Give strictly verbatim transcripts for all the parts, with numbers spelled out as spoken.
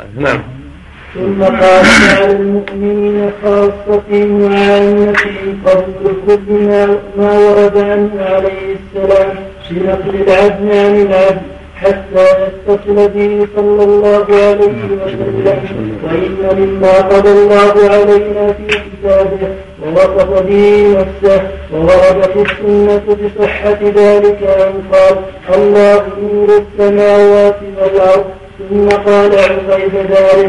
نعم. ثم قال على المؤمنين خاصة وعامة قبل كل ما ورد عنه عليه السلام بنقل العدل عن العدل حتى يتصل به صلى الله عليه وسلم. وإن مما قضى الله علينا في كتابه ووصف به نفسه وورد في السنة بصحة ذلك أن قال الله نور السماوات والأرض. ثم قال عقيب ذلك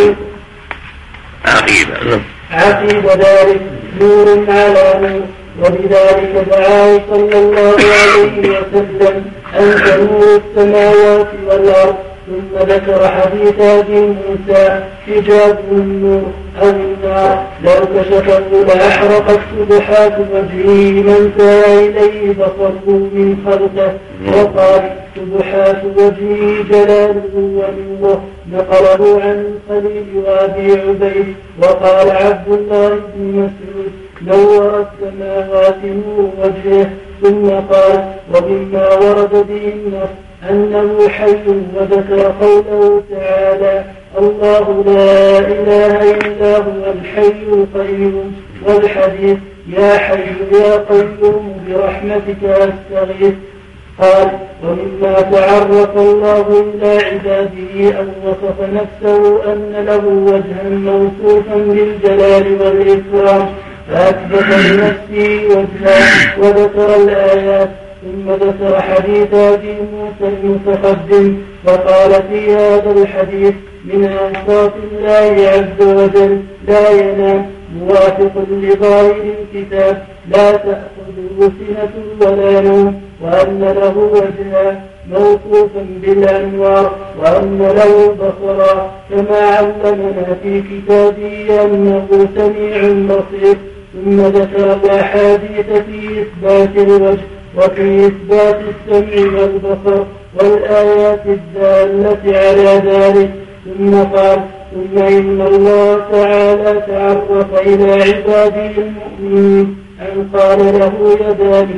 عقيب عقيب ذلك نور على نور. وبذلك دعاه صلى الله عليه وسلم أنت نور السماوات والأرض. ثم ذكر حديث أبي موسى حجاب النور أو النار لو كشفه لأحرقت سبحات وجهه من سعى إليه بصره من خلقه. وقال سبحات وجهه جلاله ونوره. نقله عن الخليل وأبي عبيد. وقال عبد الله بن مسعود نور السماوات نور وجهه. ثم قال ومما ورد به النص أنه حي. وذكر قوله تعالى الله لا إله إلا هو الحي القيوم. والحديث يا حي يا قيوم برحمتك أستغيث. قال ومما تعرف الله إلى عباده أن وصف نفسه أن له وجها موصوفا بالجلال والإكرام فأثبت لنفسه وجها وذكر الآيات. ثم ذكر حديث أبي موسى المتقدم وقال في هذا الحديث من أوصاف الله عز وجل لا ينام موافق لظاهر الكتاب لا تأخذه سنة ولا نوم. وأن له وجها موصوفا بالأنوار. وأن له بصرا كما علمنا في كتابه أنه سميع بصير. ثم ذكر الأحاديث في إثبات الوجه وفي إثبات السمع والبصر والآيات الدالة على ذلك. ثم قال ثم إن الله تعالى تعرف إلى عباده المؤمنين أن قال له يدان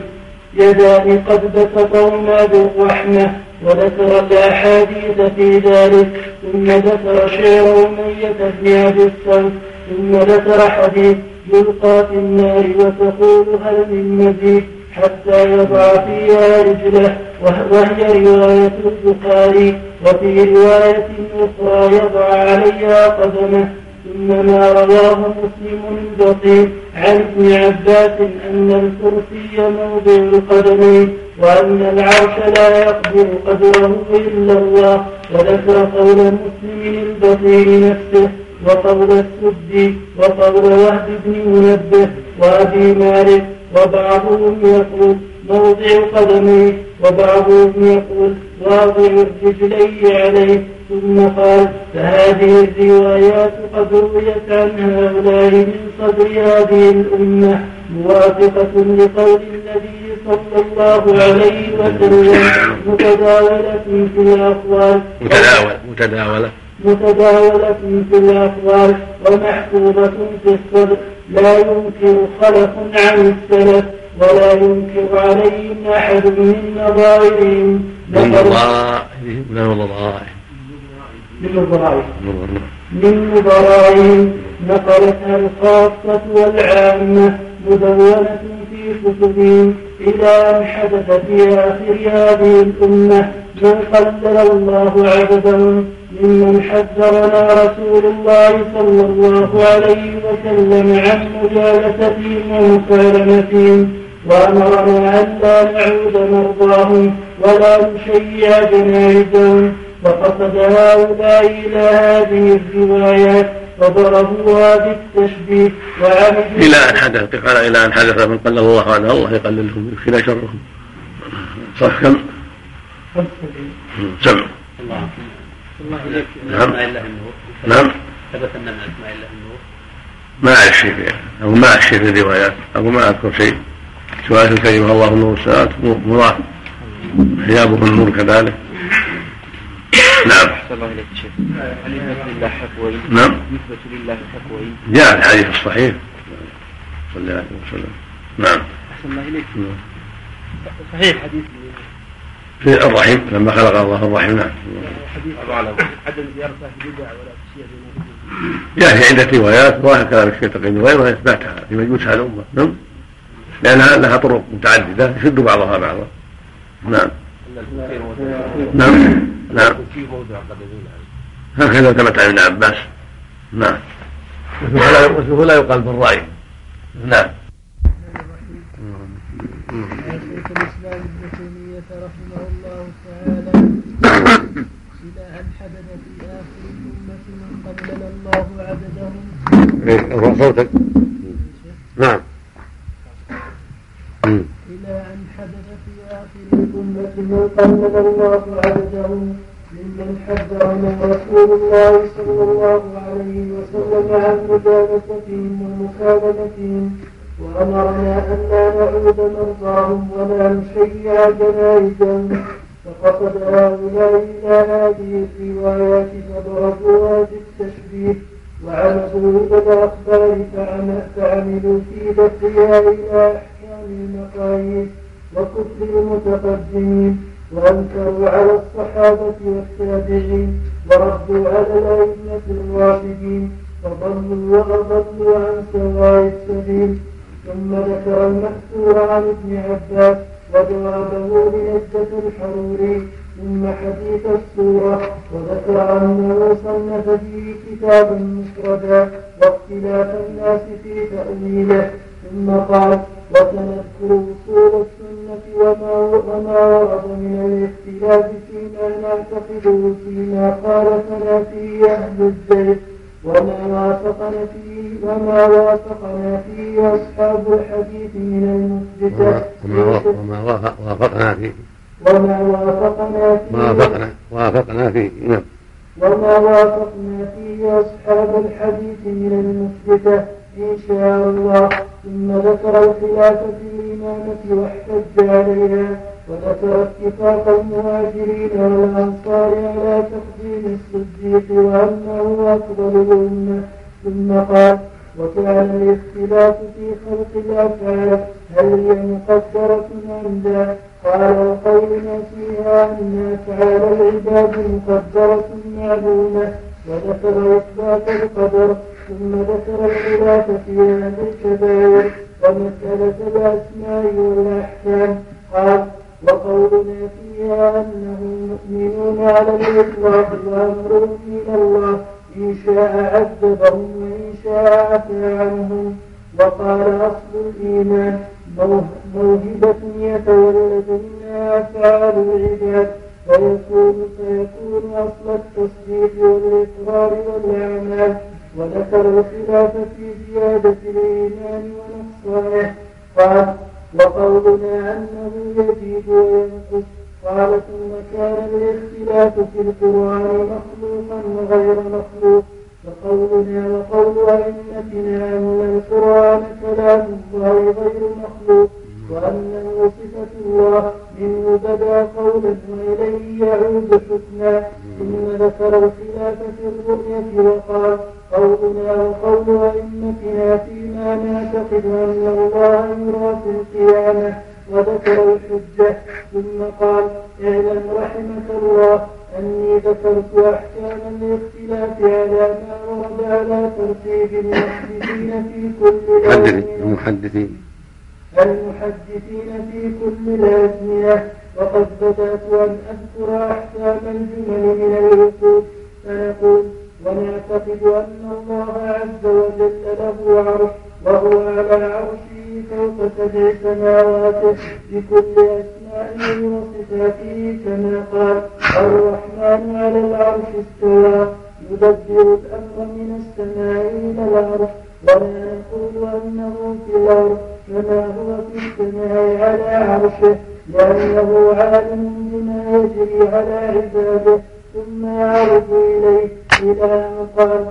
يدان قد بسطهما بالرحمة. وذكر الأحاديث في ذلك. ثم ذكر شعر أمية بن أبي الصلت. ثم ذكر حديث يلقى في النار وتقول هل من مزيد حتى يضع فيها رجله وهي رواية البخاري. وفي رواية أخرى يضع عليها قدمه. ثم ما رواه مسلم البطيء عن ابن عباس أن الكرسي موضع القدمين وأن العرش لا يقدر قدره إلا الله. وذكر قول مسلم البطيء نفسه وقول السدي وقول وهب بن منبه وأبي مالك. وبعضهم يقول موضع قدميه وبعضهم يقول واضع الرجلين عليه. ثم قال فهذه الروايات قد رويت عن هؤلاء من صدر هذه الأمة موافقة لقول النبي صلى الله عليه وسلم متداولة في الأقوال متداولة متداولة متداولة في الأقوال ومحفوظة في الصدر لا ينكر خلف عن السلف ولا ينكر عليهم أحد من نظائرهم من نظائرهم من نظائرهم نقلتها الخاصة والعامة مدونة في كتبهم إلى أن حدث في آخر هذه الأمة من قلل الله عبدهم ممن حذرنا رسول الله صلى الله عليه وسلم عن مجالستهم ومكالمتهم وأمرنا أن لا نعود مرضاهم ولا نشيع جنائزهم. وقصد هؤلاء إلى هذه الروايات وضربوها بالتشبيه وعمدوا إلى أن حدث قال إلى أن حدث من قلل الله عنه الله يقللهم يكفينا شرهم. صح كم؟ سمع الله إليك. نعم نعم ثبت أن من أسماء الله النور ما أعرف شيء أو ما أعرف شيء في الروايات أو ما أذكر شيء سواء الكلمة الله النور السماوات مضاف حجابه النور كذلك. نعم. الله إليك شيخ. هل يثبت لله حقوين؟ نعم. يثبت لله حقوين. جاء الحديث الصحيح صلى الله عليه وسلم. نعم. أحسن الله إليك. صحيح حديث في الرحم لما خلق الله الرحم. نعم. عدم زيارة أهل البدع ولا تشيع يأتي عدة روايات ظاهر كلام الشيخ تقي وغيره إثباتها في مجلسها الأمة. نعم. لأنها لها طرق متعددة يشد بعضها بعضا. نعم. نعم. نعم. هكذا ثبت عن ابن عباس. نعم. واسمه لا يقال بالرأي. نعم. شيخ الإسلام ابن تيمية رحمه الله تعالى إلى أن حدث في آخر الأمة من قلل الله عددهم. صوتك. نعم. إلى أن حدث في آخر الأمة من قلل الله عددهم ممن حذرنا رسول الله صلى الله عليه وسلم عن مجالستهم ومكالمتهم وأمرنا أن لا نعود مرضاهم ولا نشيع جنائزهم. فقصد هؤلاء إلى هذه الروايات فضربوها بالتشبيه وعمدوا إلى الأخبار فعملوا في دفعها إلى أحكام المقاييس وكفر المتقدمين وأنكروا على الصحابة والتابعين وردوا على الأئمة الراشدين فضلوا وأضلوا عن سواء السبيل. ثم ذكر المحثور عن ابن عباس وجوابه لنجدة الحروري ثم حديث السورة وذكر أنه صنف فيه كتابا مفردا واختلاف الناس في تأويله. ثم قال وسنذكر أصول السنة وما, وما ورد من الاختلاف فيما نعتقده فيما خالفنا فيه أهل الزيغ وما وافقنا فيه وما وافقنا فيه أصحاب الحديث من المثبتة وما وافقنا فيه وما وافقنا فيه وافقنا وافقنا فيه نعم وما وافقنا فيه أصحاب الحديث من المثبتة إن شاء الله. ثم ذكر الخلاف في الإمامة واحتج عليها وذكر اتفاق المهاجرين والأنصار على تقديم الصديق وأنه أفضل الأمة. ثم قال وكان الاختلاف في خلق الأفعال هل هي مقدرة أم لا؟ قال وقولنا فيها أن أفعال العباد مقدرة معلومة وذكر إثبات القدر. ثم ذكر الخلاف في أهل الكبائر ومسألة الأسماء والأحكام. قال وقولنا فيها أنهم مؤمنون على الإطلاق وأمرهم إلى الله إن شاء عذبهم وإن شاء عفى عنهم. وقال أصل الإيمان موهبة يتولد منها أفعال العباد فيكون فيكون أصل التصديق والإقرار والأعمال. وذكر الخلاف في زيادة الإيمان ونقصانه. قال وقولنا أنه يزيد وينقص. قال ثم كان الاختلاف في القرآن مخلوقا وغير مخلوق. فقولنا وقول أئمتنا أن القرآن كلام الله غير مخلوق وأنه صفة الله منه بدا قولا وإليه يعود حكما. ثم ذكر الخلاف في الرؤية وقال قولنا وقول أئمتنا فيما نعتقد أن الله يرى في القيامة وذكر الحجة. ثم قال اعلم رحمك الله أني ذكرت أحكام الاختلاف على ما ورد على ترتيب المحدثين في كل المحدثين المحدثين في كل الأزمنة. وقد بدأت أن أذكر أحكام الجمل من العقود فنقول ونعتقد أن الله عز وجل له عرش وهو على عرشه فوق سبع سماوات بكل أسمائه وصفاته كما قال الرحمن على العرش استوى يدبر الأمر من السماء إلى الأرض. ولا نقول أنه في الأرض كما هو في السماء على عرشه لأنه عالم بما يجري على عباده ثم يعرض إليه إلى أن قال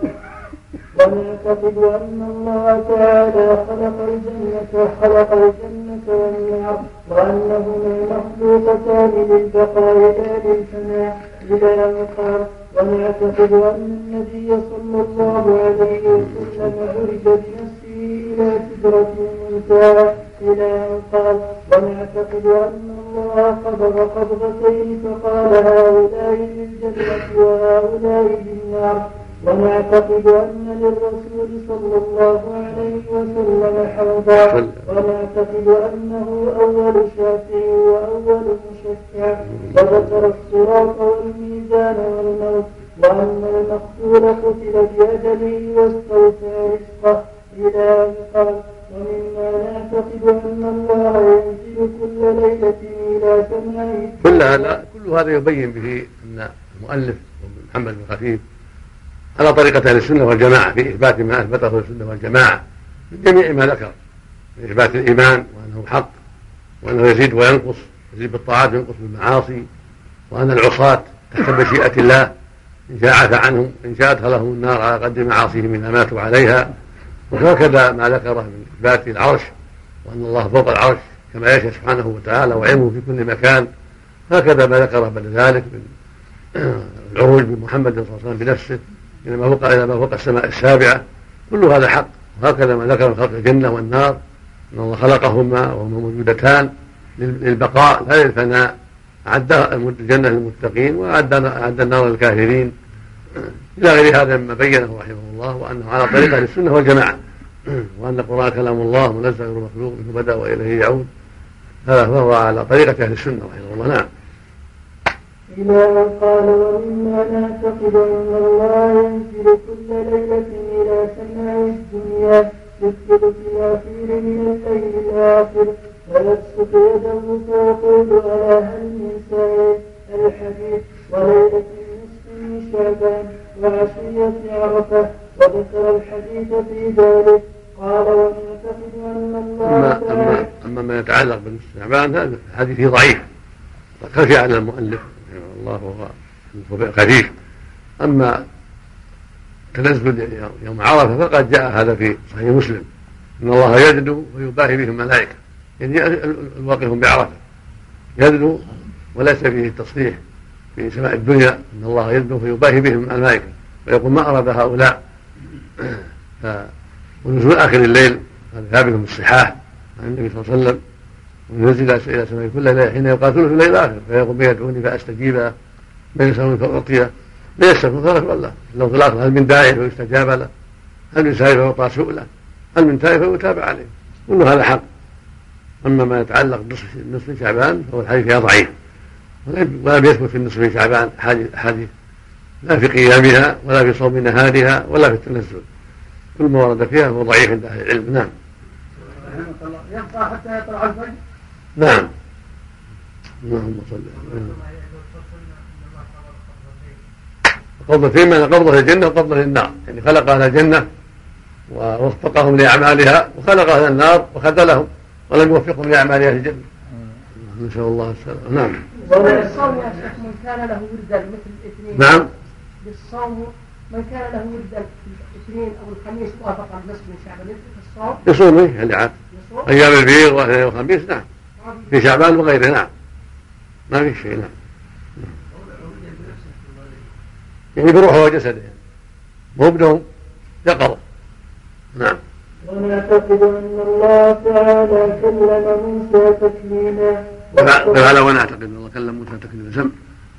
ونعتقد أن الله تعالى خلق الجنة خلق الجنة والنار وأنهما مخلوقتان للبقاء لا للفناء إلى أن قال ونعتقد أن النبي صلى الله عليه وسلم عرج بنفسه إلى سدرة المنتهى إلى أن قال ونعتقد أن الله قبض قبضتين فقال هؤلاء للجنة وهؤلاء للنار. ونعتقد أن للرسول صلى الله عليه وسلم حوضا. ونعتقد أنه أول شافع وأول مشفع. وذكر الصراط والميزان والموت، وأن المقتول قتل بأجله واستوفى رزقه إلى أن قال. ومما نعتقد أن الله ينزل كل ليلة إلى سماء. كل هذا كل هذا يبين به أن المؤلف محمد بن خفيف على طريقة أهل السنة والجماعة في إثبات ما أثبته السنة والجماعة من جميع ما ذكر من إثبات الإيمان وأنه حق وأنه يزيد وينقص، يزيد بالطاعات وينقص بالمعاصي، وأن العصاة تحت مشيئة الله إن شاء عفى عنهم إن شاء أدخلهم النار على قدر معاصيهم إذا ماتوا عليها. وهكذا ما ذكره من إثبات العرش وأن الله فوق العرش كما يشاء سبحانه وتعالى وعلمه في كل مكان. هكذا ما ذكره بعد ذلك من العروج بمحمد صلى الله عليه وسلم بنفسه إلى ما فوق إلى ما فوق السماء السابعة. كل هذا حق. وهكذا ما ذكر خلق الجنة والنار أن الله خلقهما وهما موجودتان للبقاء لا للفناء. أعد الجنة للمتقين وأعد النار للكافرين إلى غير هذا مما بينه رحمه الله، وأنه على طريقة للسنة والجماعة، وأن القرآن كلام الله منزل غير مخلوق منه بدأ وإليه يعود. هذا فهو على طريقة أهل السنة رحمه الله. نعم. إلى أن قال ومما نعتقد أن الله ينزل كل ليلة إلى سماء الدنيا يسجد في الأخير من الليل الآخر ويبسط يده فيقول ألا هل من سائل الحديث وليلة النصف من شعبان وعشية عرفة. وذكر الحديث في ذلك. قال ونعتقد أن الله أما, أما, أما ما يتعلق بالنصف شعبان هذا الحديث ضعيف خفي على المؤلف الله وهو خفيف. أما تنزل يوم عرفة فقد جاء هذا في صحيح مسلم إن الله يدنو ويباهي به الملائكة، يعني الواقف بعرفة يدنو وليس فيه التصريح في سماء الدنيا إن الله يدنو فيباهي بهم الملائكة ويقول ما أراد هؤلاء. ونزول آخر الليل هذا ثابت من الصحاح عن النبي صلى الله عليه وسلم ونزل إلى سماء كل ليلة حين يبقى ثلث الليل الآخر فيقول بيدعوني فأستجيب من يسألون فأعطيه لا يستغفر ثلاث والله لو ثلاث هل من داعي فيستجاب له، هل من سائل فيعطى سؤله، هل من تائب فيتابع عليه. كل هذا حق. أما ما يتعلق بنصف شعبان فهو الحديث فيها ضعيف ولا بيثبت في النصف شعبان حديث لا في قيامها ولا في صوم نهارها ولا في التنزل. كل ما ورد فيها هو ضعيف عند أهل العلم. نعم. يبقى حتى يطلع الفجر. نعم. اللهم صل على قبضتين من قبضة الجنة وقبضة النار، يعني خلق أهل الجنة ووفقهم لأعمالها وخلق أهل النار وخذلهم ولم يوفقهم لأعمال أهل الجنة. نسأل الله السلامة. نعم. بالصوم يا شيخ من كان له وردا مثل الاثنين. نعم. بالصوم من كان له وردا الاثنين أو الخميس وافق النصف من شعبان في الصوم. يصوم إيه اللي عاد. أيام البيض والاثنين والخميس نعم. في شعبان وغيره نعم. ما في شيء نعم. يعني بروحه وجسده يعني. مو بدهم يقظة. نعم. ونعتقد أن الله تعالى كلم موسى تكليما. تعالى ونعتقد أن الله كلم موسى تكليما. سم.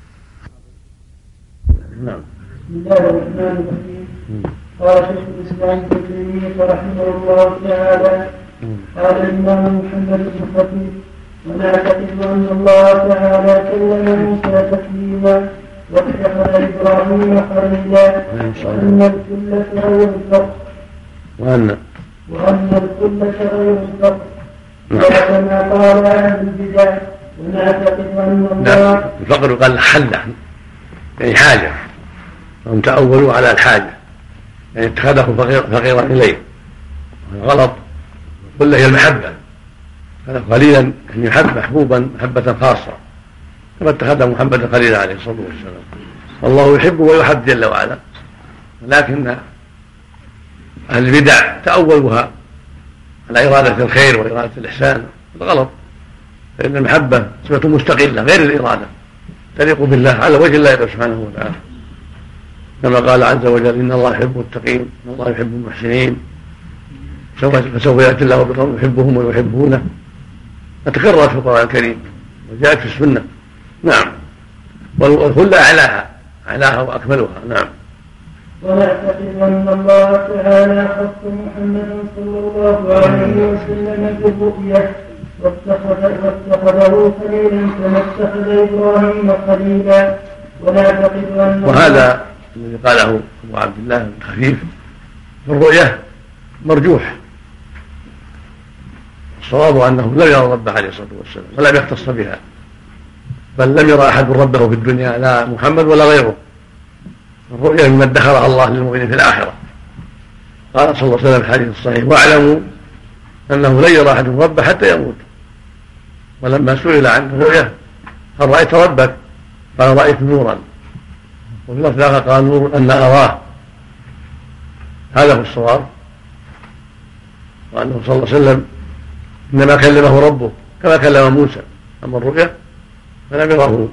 نعم. بسم الله الرحمن الرحيم. قال شيخ الإسلام ابن تيمية رحمه الله تعالى قال الإمام محمد بن خطيب ونعتقد أن الله تعالى كلم موسى تكليما واتخذ إبراهيم خليلا وأن الكل غير الفرق وأن وأن الكل غير الفرق وكما قال أهل البدع ونعتقد أن الله الفقر قال حله يعني حاجة هم تأولوا على الحاجة يعني اتخذه فقيرا إليه غلط. كل هي المحبة قليلا أن يحب محبوبا محبة خاصة كما اتخذ محمد خليلا عليه الصلاة والسلام. والله يحب ويحب جل وعلا، ولكن أهل البدع تأولوها على إرادة الخير وإرادة الإحسان الغلط، فإن المحبة صفة مستقلة غير الإرادة تليق بالله على وجه الله سبحانه وتعالى كما قال عز وجل إن الله يحب المتقين إن الله يحب المحسنين فسوف يأتي الله بقوم يحبهم ويحبونه تكررت في القرآن الكريم وجاءت في السنة. نعم. والخلة أعلاها أعلاها وأكملها. نعم. ونعتقد أن الله تعالى خص محمدا صلى الله عليه وسلم بالرؤية واتخذه خليلا كما اتخذ إبراهيم خليلا. ونعتقد أن وهذا الذي قاله أبو عبد الله بن خفيف في الرؤية مرجوح. الصواب أنه لم يرى ربه عليه الصلاة والسلام ولم يختص بها، بل لم يرى أحد ربه في الدنيا لا محمد ولا غيره. الرؤيا مما ادخرها الله للمؤمنين في الآخرة. قال صلى الله عليه وسلم في الحديث الصحيح: واعلموا أنه لن يرى أحد ربه حتى يموت. ولما سئل عن الرؤيا: هل رأيت ربك؟ قال: رأيت نورا. وفي لفظ آخر قال: نور أن أراه. هذا هو الصواب، وأنه صلى الله عليه وسلم إنما كلمه ربه كما كلم موسى. أما الرؤيا فلم يره.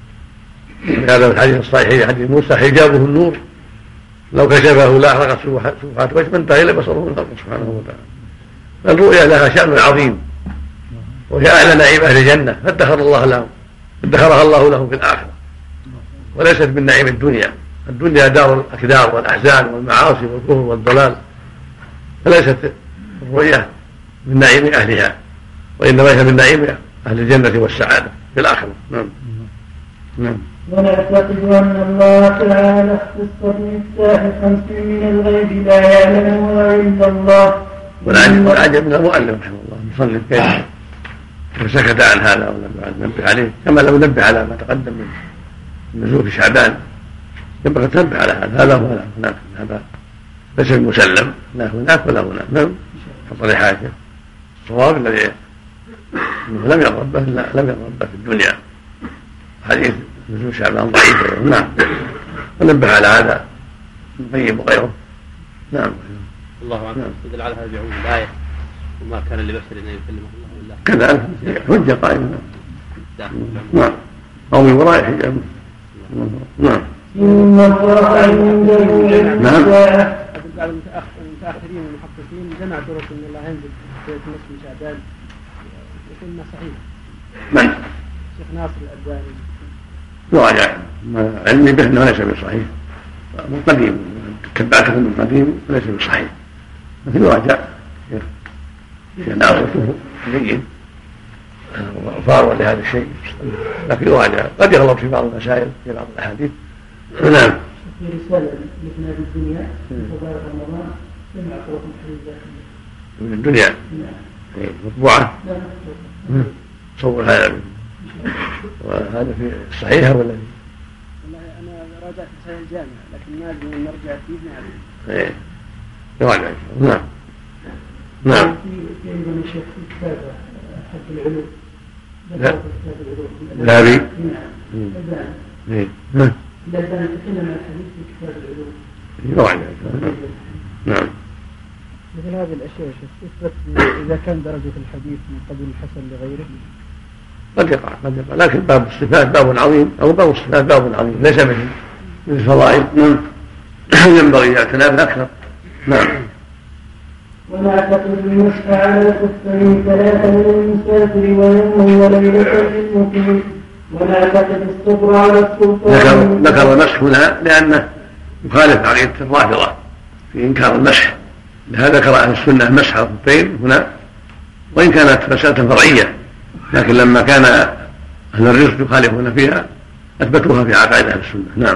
هذا في الحديث الصحيح حديث موسى: حجابه النور لو كشفه لاحرقت سبحات وجهه فانتهى الى بصره من خلقه سبحانه وتعالى. فالرؤيا لها شأن عظيم وهي اعلى نعيم اهل الجنه، فادخر الله لهم ادخرها الله لهم في الاخره، وليست من نعيم الدنيا. الدنيا دار الاكدار والاحزان والمعاصي والكفر والضلال، فليست الرؤيا من نعيم اهلها، وانما هي من نعيم اهل الجنه والسعاده في الاخره. نعم. نعم. ونعتقد أن الله تعالى اختص بمفتاح خمس من الغيب لا يعلمها إلا الله. والعجب من المؤلف رحمه الله المصنف كيف سكت عن هذا ولم ينبه عليه، كما لو نبه على ما تقدم من نزول في شعبان ينبغي تنبه على هذا. هذا ولا هناك، هذا ليس المسلم لا هناك ولا هناك. نعم. حصل حاجه الصواب الذي انه لم يرى ربه لم يرى ربه في الدنيا. حديث نزول شعبان ضعيف. نعم. ونبه على هذا الطيب وغيره. نعم. الله عنه يدل على هذا بعموم الآية: وما كان لبشر أن يكلمه الله إلا كذلك حجة قائمة. نعم. أو من وراء حجاب. نعم. إن الله عنده علم الساعة. بعض المتأخرين والمحققين جمع طرق أن الله ينزل في نصف شعبان يكون ما صحيح. من؟ شيخ ناصر الألباني. يراجع علمي به انه ليس بصحيح، من قديم تبعته من قديم ليس بصحيح، لكن يراجع شيخ ناصر جيد فاروا لهذا الشيء، لكن يراجع قد يغلط في بعض المسائل في بعض الاحاديث. نعم. في رسالة لابن أبي الدنيا في فضائل رمضان جمع طرق الحديث من الدنيا مطبوعة. صور هذا وهذا في الصحيحة ولا؟ والله أنا راجعت رسالة الجامعة لكن ما أدري أن نرجع فيه. نعم. إيه. يراجع. نعم. نعم. في أيضا الشيخ في كتاب حد العلوم. لا. لا بي. نعم. إيه. نعم. الألباني تكلم عن الحديث في كتاب العلوم. يراجع. نعم. مثل هذه الأشياء يثبت إذا كان درجة الحديث من قبل الحسن لغيره. قد يقع قد يقع لكن باب الصفات باب عظيم، أو باب الصفات باب عظيم ليس مثل من الفضائل. نعم. ينبغي اعتناء أكثر. نعم. ونعتقد المسح على الخفين ثلاثة للمسافر ويوم وليلة للمقيم. ونعتقد الصبر على السلطان. ذكر المسح هنا لأنه يخالف عقيدة الرافضة في إنكار المسح، لهذا ذكر أهل السنة مسح على الخفين هنا، وإن كانت مسألة فرعية لكن لما كان أهل الرزق يخالفون فيها أثبتوها في عقائد أهل السنة. نعم.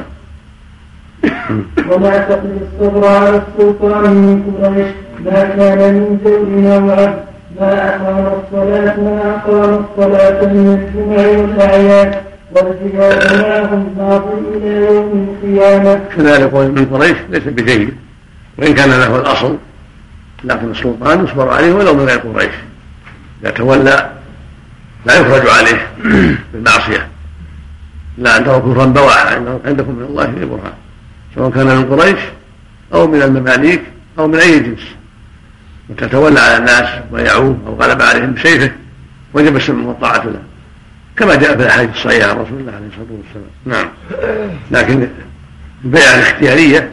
ونعتقد الصبر على السلطان من قريش ما كان من جور أو عبد ما أقام الصلاة ما أقام الصلاة من الجمع والأعياد والجهاد معهم ماضي إلى يوم القيامة. كذلك من قريش ليس بجيد وإن كان له الأصل، لكن السلطان يصبر عليه ولو من غير قريش. إذا تولى لا يخرج عليه بالمعصية، لا أن تروا كفرا بواحا عندكم من الله في برهان، سواء كان من قريش أو من المماليك أو من أي جنس، وتتولى على الناس ويعوه أو غلب عليهم بسيفه وجب السمع والطاعة له، كما جاء في الأحاديث الصحيحة عن رسول الله عليه الصلاة والسلام. نعم. لكن البيعة الاختيارية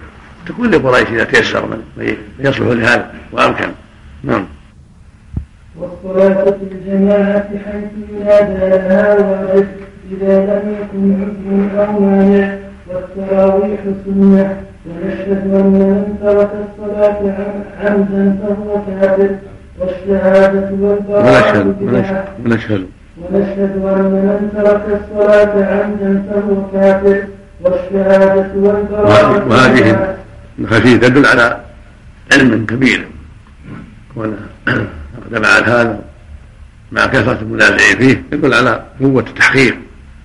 تكون لقريش إذا تيسر من يصلح لهذا وأمكن. نعم. والصلاة في الجماعة حيث ينادى لها وعد إذا لم يكن عذر أو مانع. والتراويح سنة. ونشهد أن من ترك الصلاة عمدا فهو كافر. والشهادة والبراءة بدعة. ونشهد ونشهد أن من ترك الصلاة عمدا فهو كافر. والشهادة والبراءة. وهذه الخفية تدل على علم كبير، وقد فعل هذا مع كثرة المنازع فيه يدل على قوة التحقيق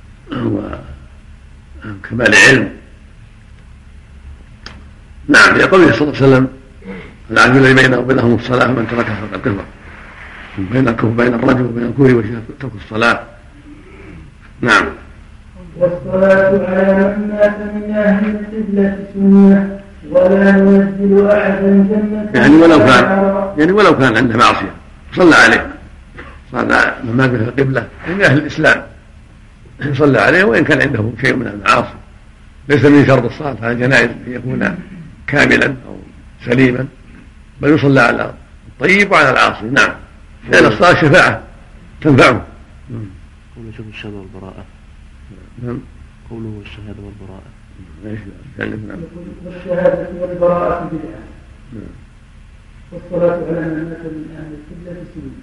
وكمال العلم. نعم، في قوله صلى الله عليه وسلم: العهد الذي بينه وبينهم الصلاة من تركها فقد كفر. بينك وبين الرجل وبين الكفر وترك الصلاة. نعم. والصلاة على من مات من أهل القبلة سنة. ولا ننزل أحدا جنة يعني ولو كان يعني ولو كان عنده معصية صلى عليه، صلى من مات في القبلة من أهل الإسلام صلى عليه وإن كان عنده شيء من المعاصي. ليس من شرط الصلاة على الجنائز أن يكون كاملا أو سليما، بل يصلى على الطيب وعلى العاصي. نعم، لأن الصلاة شفاعة تنفعه. قوله شوف الشهادة والبراءة. نعم. قوله الشهادة والبراءة. والشهادة والبراءة بدعة. والصلاة على من مات من أهل القبلة سنة.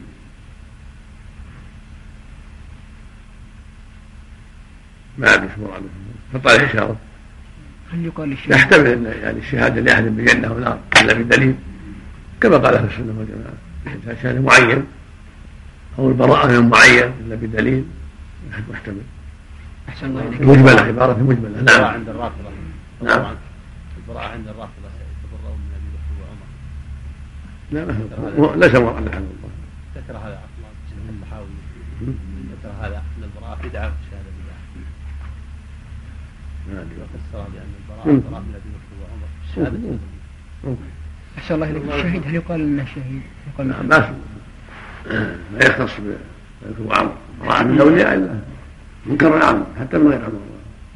ما أدري شو مراد حط عليه إشارة. هل يقال الشهادة؟ يحتمل أن يعني الشهادة لأحد بجنة ونار إلا بدليل كما قال أهل السنة والجماعة، شهادة معين أو البراءة من معين إلا بدليل محتمل. أحسن الله إليك. مجملة، عبارة مجملة. نعم. عند الرافضة. نعم. البراءة عند الرافضة يتبرؤون من أبي بكر لا وعمر. لا سمع عن الله. ذكر هذا عبد الله بن الحاوي، ذكر هذا أن البراءة بدعة والشهادة بدعة. نعم. فسر بأن البراءة براءة من أبي بكر وعمر. الشهادة ممكن. أحسن الله إليك. الشهيد هل يقال إنه شهيد؟ يقال نعم. ما ما يختص بأبي بكر وعمر، براءة من الأولياء إلا منكر العمل حتى من غير عمر.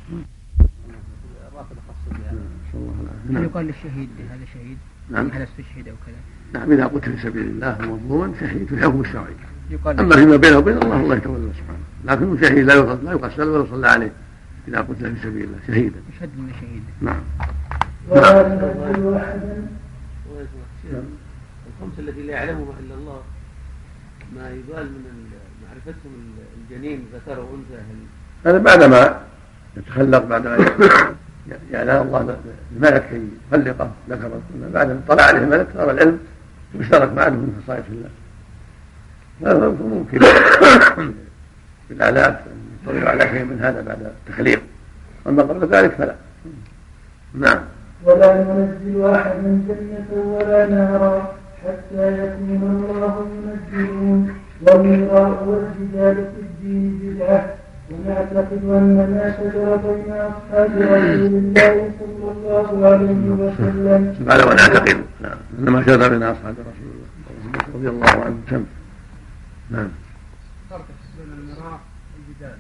هل يقال للشهيد هذا شهيد؟ نعم. هذا استشهد أو كذا؟ نعم، إذا قتل في سبيل الله مظلوما شهيد في الحكم الشرعي. يقال أما فيما بينه وبين الله الله يتولى سبحانه، لكن شهيد لا لا يقتل ولا يصلى عليه إذا قتل في سبيل الله شهيدا. يشهد من شهيد. نعم. ولا ننزل أحدا. الخمسة التي لا يعلمها إلا الله، ما يقال من معرفتهم الجنين ذكر وأنثى. هذا بعدما يتخلق، بعدما يعني الله الملك يخلقه ذكر، بعد ما طلع عليه الملك صار العلم مشترك معه من خصائص الله. هذا ممكن بالآلات يطلع على شيء من هذا بعد التخليق، أما قبل ذلك فلا. نعم. ولا ننزل أحدا جنة ولا نارا حتى يكون الله ينزلون. والمراء والجدال في الدين بدعة. ونعتقد أن ما شجر بين أصحاب رسول الله صلى الله عليه وسلم. قال ونعتقد أن ما شجر بين أصحاب رسول الله رضي الله عنه سمع. نعم. فرق بين المراء والجدال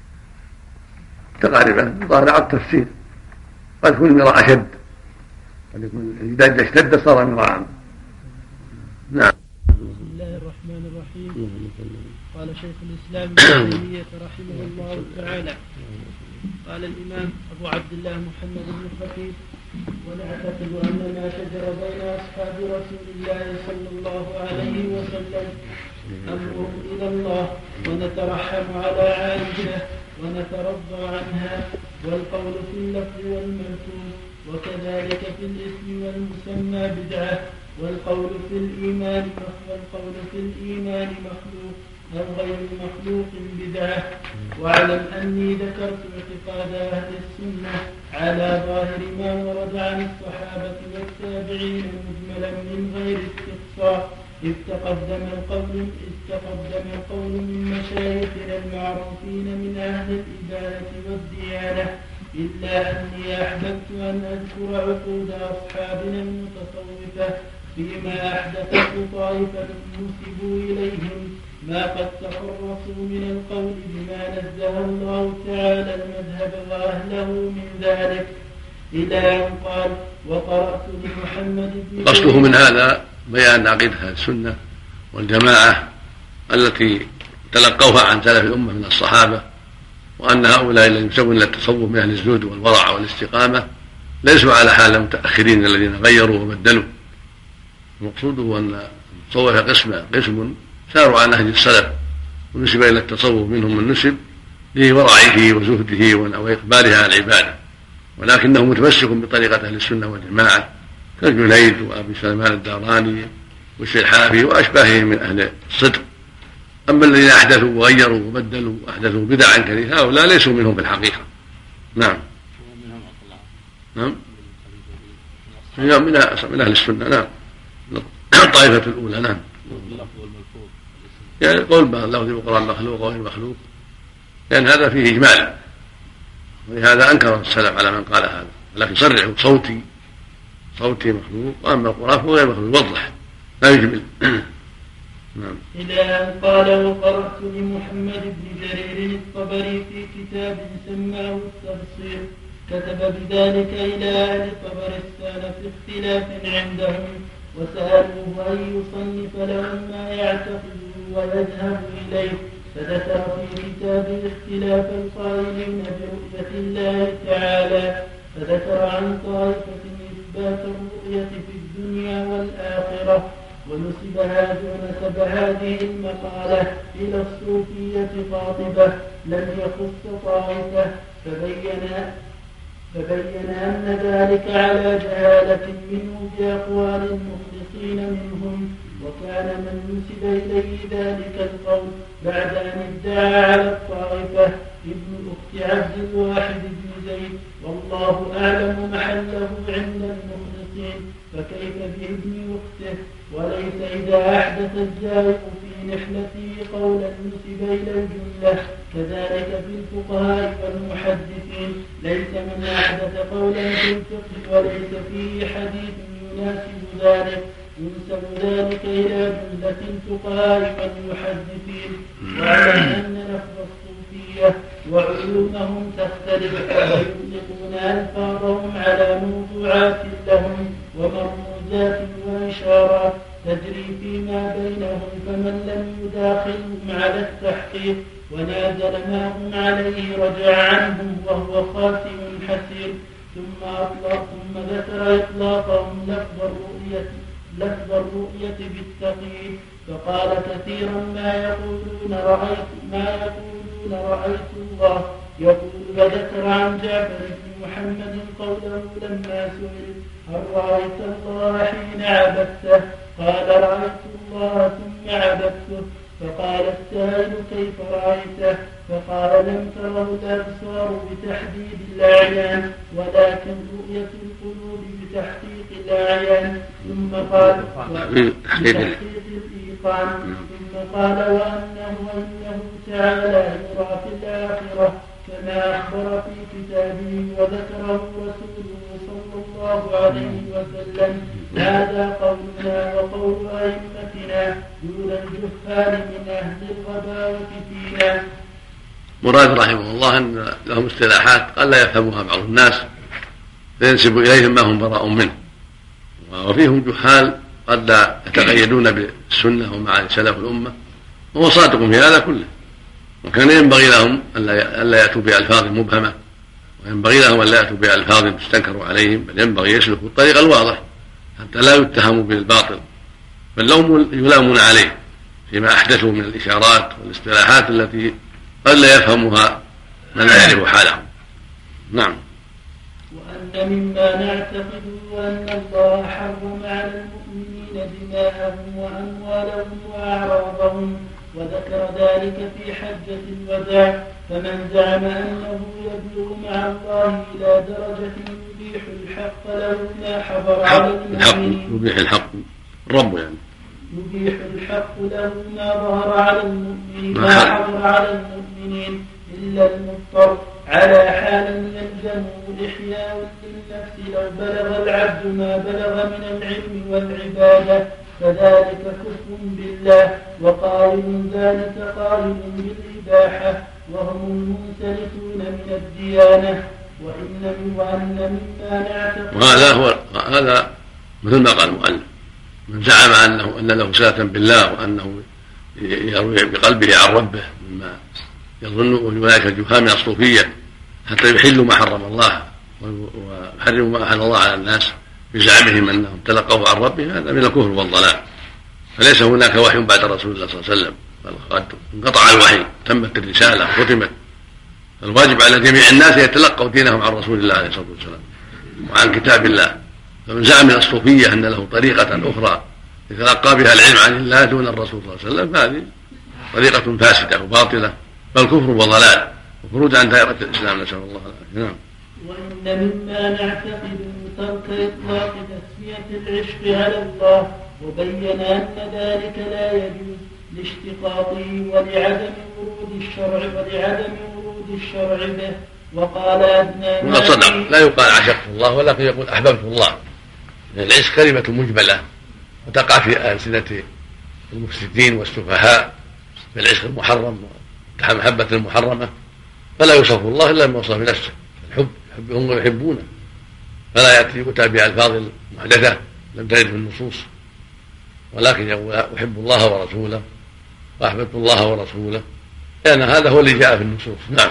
تقاربا ظاهر على التفسير، قد يكون المراء أشد، قد يكون الجدال إذا اشتد صار مراء. نعم. بسم الله الرحمن الرحيم. قال شيخ الإسلام ابن تيمية رحمه الله تعالى: قال الإمام أبو عبد الله محمد بن الخطيب: ونعتقد أن ما شجر بين أصحاب رسول الله صلى الله عليه وسلم أمرهم إلى الله، ونترحم على عائشة ونترضى عنها، والقول في اللفظ والمنكوب، وكذلك في الاسم والمسمى بدعة، والقول في الإيمان والقول في الإيمان مخلوق أو غير مخلوق بدعة. واعلم أني ذكرت اعتقاد أهل السنة على ظاهر ما ورد عن الصحابة والتابعين مجملا من غير استقصاء، إذ تقدم القول إذ تقدم القول من مشايخنا المعروفين من أهل الإدارة والديانة، إلا أني أحببت أن أذكر عقود أصحابنا المتصوفة فيما أحدثته طائفة نسبوا إليهم ما قد تخرصوا من القول بما نزه الله تعالى المذهب وأهله من ذلك، إلى أن قال: وقرأت لمحمد بن قصده من هذا بيان عقيدة السنة والجماعة التي تلقوها عن سلف الأمة من الصحابة، وأن هؤلاء الذين يسوون التصوف من أهل الزهد والورع والاستقامة ليسوا على حال المتأخرين الذين غيروا وبدلوا. المقصود هو أن التصوف قسم قسم ساروا على نهج السلف ونسب إلى التصوف منهم من نسب لورعه وزهده وإقبالها على العبادة، ولكنه متمسك بطريقة أهل السنة والجماعة كالجنيد وأبي سلمان الداراني والشيحافي وأشباههم من أهل الصدق. أما الذين أحدثوا وغيروا وبدلوا وأحدثوا بدعا كثيرة هؤلاء ليسوا منهم في الحقيقة. نعم نعم من أهل السنة. نعم الطائفة الأولى. نعم يعني قول باللفظ بالقرآن مخلوق وغير مخلوق، لأن يعني هذا فيه إجمال، ولهذا أنكر السلف على من قال هذا، لكن صرحوا صوتي صوتي مخلوق، وأما القرآن فهو غير مخلوق، وضح لا يجمل. نعم. إلى أن قال: وقرأت لمحمد بن جرير الطبري في كتاب سماه التبصير كتب بذلك إلى أهل طبرستان في اختلاف عندهم، وسألوه أن يصنف لهم ما يعتقد ويذهب إليه، فذكر في كتابه اختلاف القائلين برؤية الله تعالى، فذكر عن طائفة إثبات الرؤية في الدنيا والآخرة، ونسب ونسب هذه المقالة إلى الصوفية قاطبة لم يخص طائفة، فبين فبين أن ذلك على جهالة منه بأقوال المخلصين منهم، وكان من نسب إليه ذلك القول بعد أن ادعى على الطائفة ابن أخت عبد الواحد بن زيد، والله أعلم محله عند المخلصين، فكيف بابن أخته؟ وليس إذا أحدث الزائق في نحلته قولا نسب إلى الجملة، كذلك في الفقهاء والمحدثين ليس من أحدث قولا في الفقه وليس فيه حديث يناسب ذلك ينسب ذلك إلى جملة الفقهاء والمحدثين. واعلم أن لفظ الصوفية وعلومهم تختلف، ويطلقون ألفاظهم على موضوعات لهم ومرموزات وإشارات تجري فيما بينهم، فمن لم يداخلهم على التحقيق ونازل ما هم عليه رجع عنهم وهو خاسر حسير. ثم أطلق ثم ذكر إطلاقهم لفظ الرؤية لفظ الرؤية بالتقييد، فقال: كثيرا ما يقولون رأيت ما يقولون رأيت الله، يقول. وذكر عن جعفر بن محمد قوله لما سئل: هل رأيت الله حين عبدته؟ قال: رأيت الله ثم عبدته. فقال السائل: كيف رأيته؟ فقال: لم تره الأبصار بتحديد الأعيان، ولكن رؤية القلوب بتحقيق الأعيان. ثم قال: بتحقيق الإيقان. ثم قال: وأنه أنه تعالى يرى في الآخرة كما أخبر في كتابه وذكره رسوله صلى الله عليه وسلم. هذا قولنا وقول أئمتنا دون الجهال من أهل الغباوة فينا. مراد رحمه الله أن لهم اصطلاحات قد لا يفهمها بعض الناس فينسب إليهم ما هم براء منه، وفيهم جهال قد لا يتقيدون بالسنة ومع سلف الأمة، وهو صادق في هذا كله. وكان ينبغي لهم ألا يأتوا بألفاظ مبهمة، وينبغي لهم ألا يأتوا بألفاظ تستنكر عليهم، بل ينبغي يسلكوا الطريق الواضح حتى لا يتهموا بالباطل، بل لهم يلامون عليه فيما أحدثوا من الإشارات والاصطلاحات التي قد لا يفهمها من لا يعرف حالهم. نعم. وأن مما نعتقد أن الله حرم على المؤمنين دماءهم وأموالهم وأعراضهم، وذكر ذلك في حجة الوداع. فمن زعم أنه يبلغ مع الله إلى درجة يبيح الحق له ما حضر على المؤمنين، يبيح الحق الرب يعني يبيح الحق له ما ظهر على المؤمنين ما حضر على المؤمنين إلا المضطر على حال يلزمه الإحياء للنفس لو بلغ العبد ما بلغ من العلم والعبادة، فذلك كفر بالله، وقائل ذلك قائل بالإباحة، وهم المنسلخون من الديانة. وإن وأن مما نعتقد وهذا هو هذا مثل ما قال المؤلف: من زعم أنه أن له صلة بالله وأنه يروي بقلبه عن ربه مما يظن أولئك الجهال من الصوفية حتى يحلوا ما حرم الله ويحرموا ما أحل الله على الناس بزعمهم أنهم تلقوا عن ربهم، هذا من الكفر والضلال. فليس هناك وحي بعد رسول الله صلى الله عليه وسلم، قد انقطع الوحي، تمت الرسالة ختمت. الواجب على جميع الناس ان يتلقوا دينهم عن رسول الله عليه الصلاة والسلام وعن كتاب الله. فمن زعم من الصوفية أن له طريقة أخرى يتلقى بها العلم عن الله دون الرسول صلى الله عليه وسلم فهذه طريقة فاسدة وباطلة بل كفر وضلال وخروج عن دائرة الإسلام، نسأل الله العافية. نعم. وإن مما نعتقد ترك إطلاق تسمية العشق على الله، وبين أن ذلك لا يجوز لاشتقاقه ولعدم ورود الشرع ولعدم ورود الشرع به. وقال أدنى ما صدق، لا يقال عشقت الله ولكن يقول أحببت الله. العشق كلمة مجملة وتقع في ألسنة المفسدين والسفهاء بالعشق المحرم والمحبة المحرمة، فلا يوصف الله إلا بما وصف نفسه الحب، هم يحبونه، فلا يأتي يؤتى بألفاظ محدثة لم ترد في النصوص، ولكن يقول أحب الله ورسوله وأحببت الله ورسوله، لأن هذا هو اللي جاء في النصوص. نعم.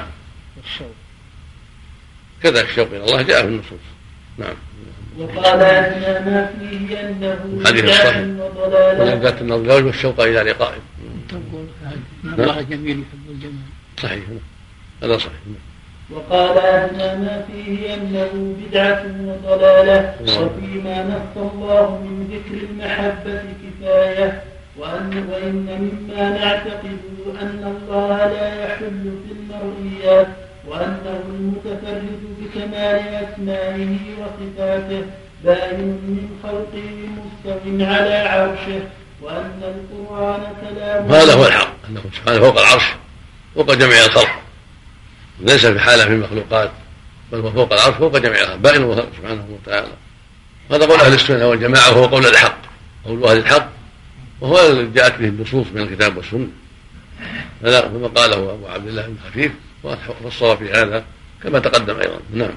كذا الشوق إلى الله جاء في النصوص. نعم. وقال أن ما فيه أنه حديث الصحيح ولذات النظر والشوق إلى لقائه. تقول إن الله جميل يحب الجمال. صحيح، هذا صحيح. وقال أن ما فيه أنه بدعة وضلالة، وفيما نص الله من ذكر المحبة كفاية. وأن وإن مما نعتقد أن الله لا يحل في المرئيات، وأنه المتفرد بكمال أسمائه وصفاته بائن من خلقه مستو على عرشه، وأن القرآن كلامه. هذا هو الحق، أنه سبحانه فوق العرش فوق جميع الخلق، ليس في حالة في المخلوقات بل هو فوق العرش فوق جميع الخلق بائن سبحانه وتعالى. هذا قول أهل السنة والجماعة وهو قول الحق، قول أهل الحق، وهو الذي جاءت به النصوص من الكتاب والسنة. هذا ثم قاله أبو عبد الله بن خفيف والصواب في هذا كما تقدم أيضا. نعم.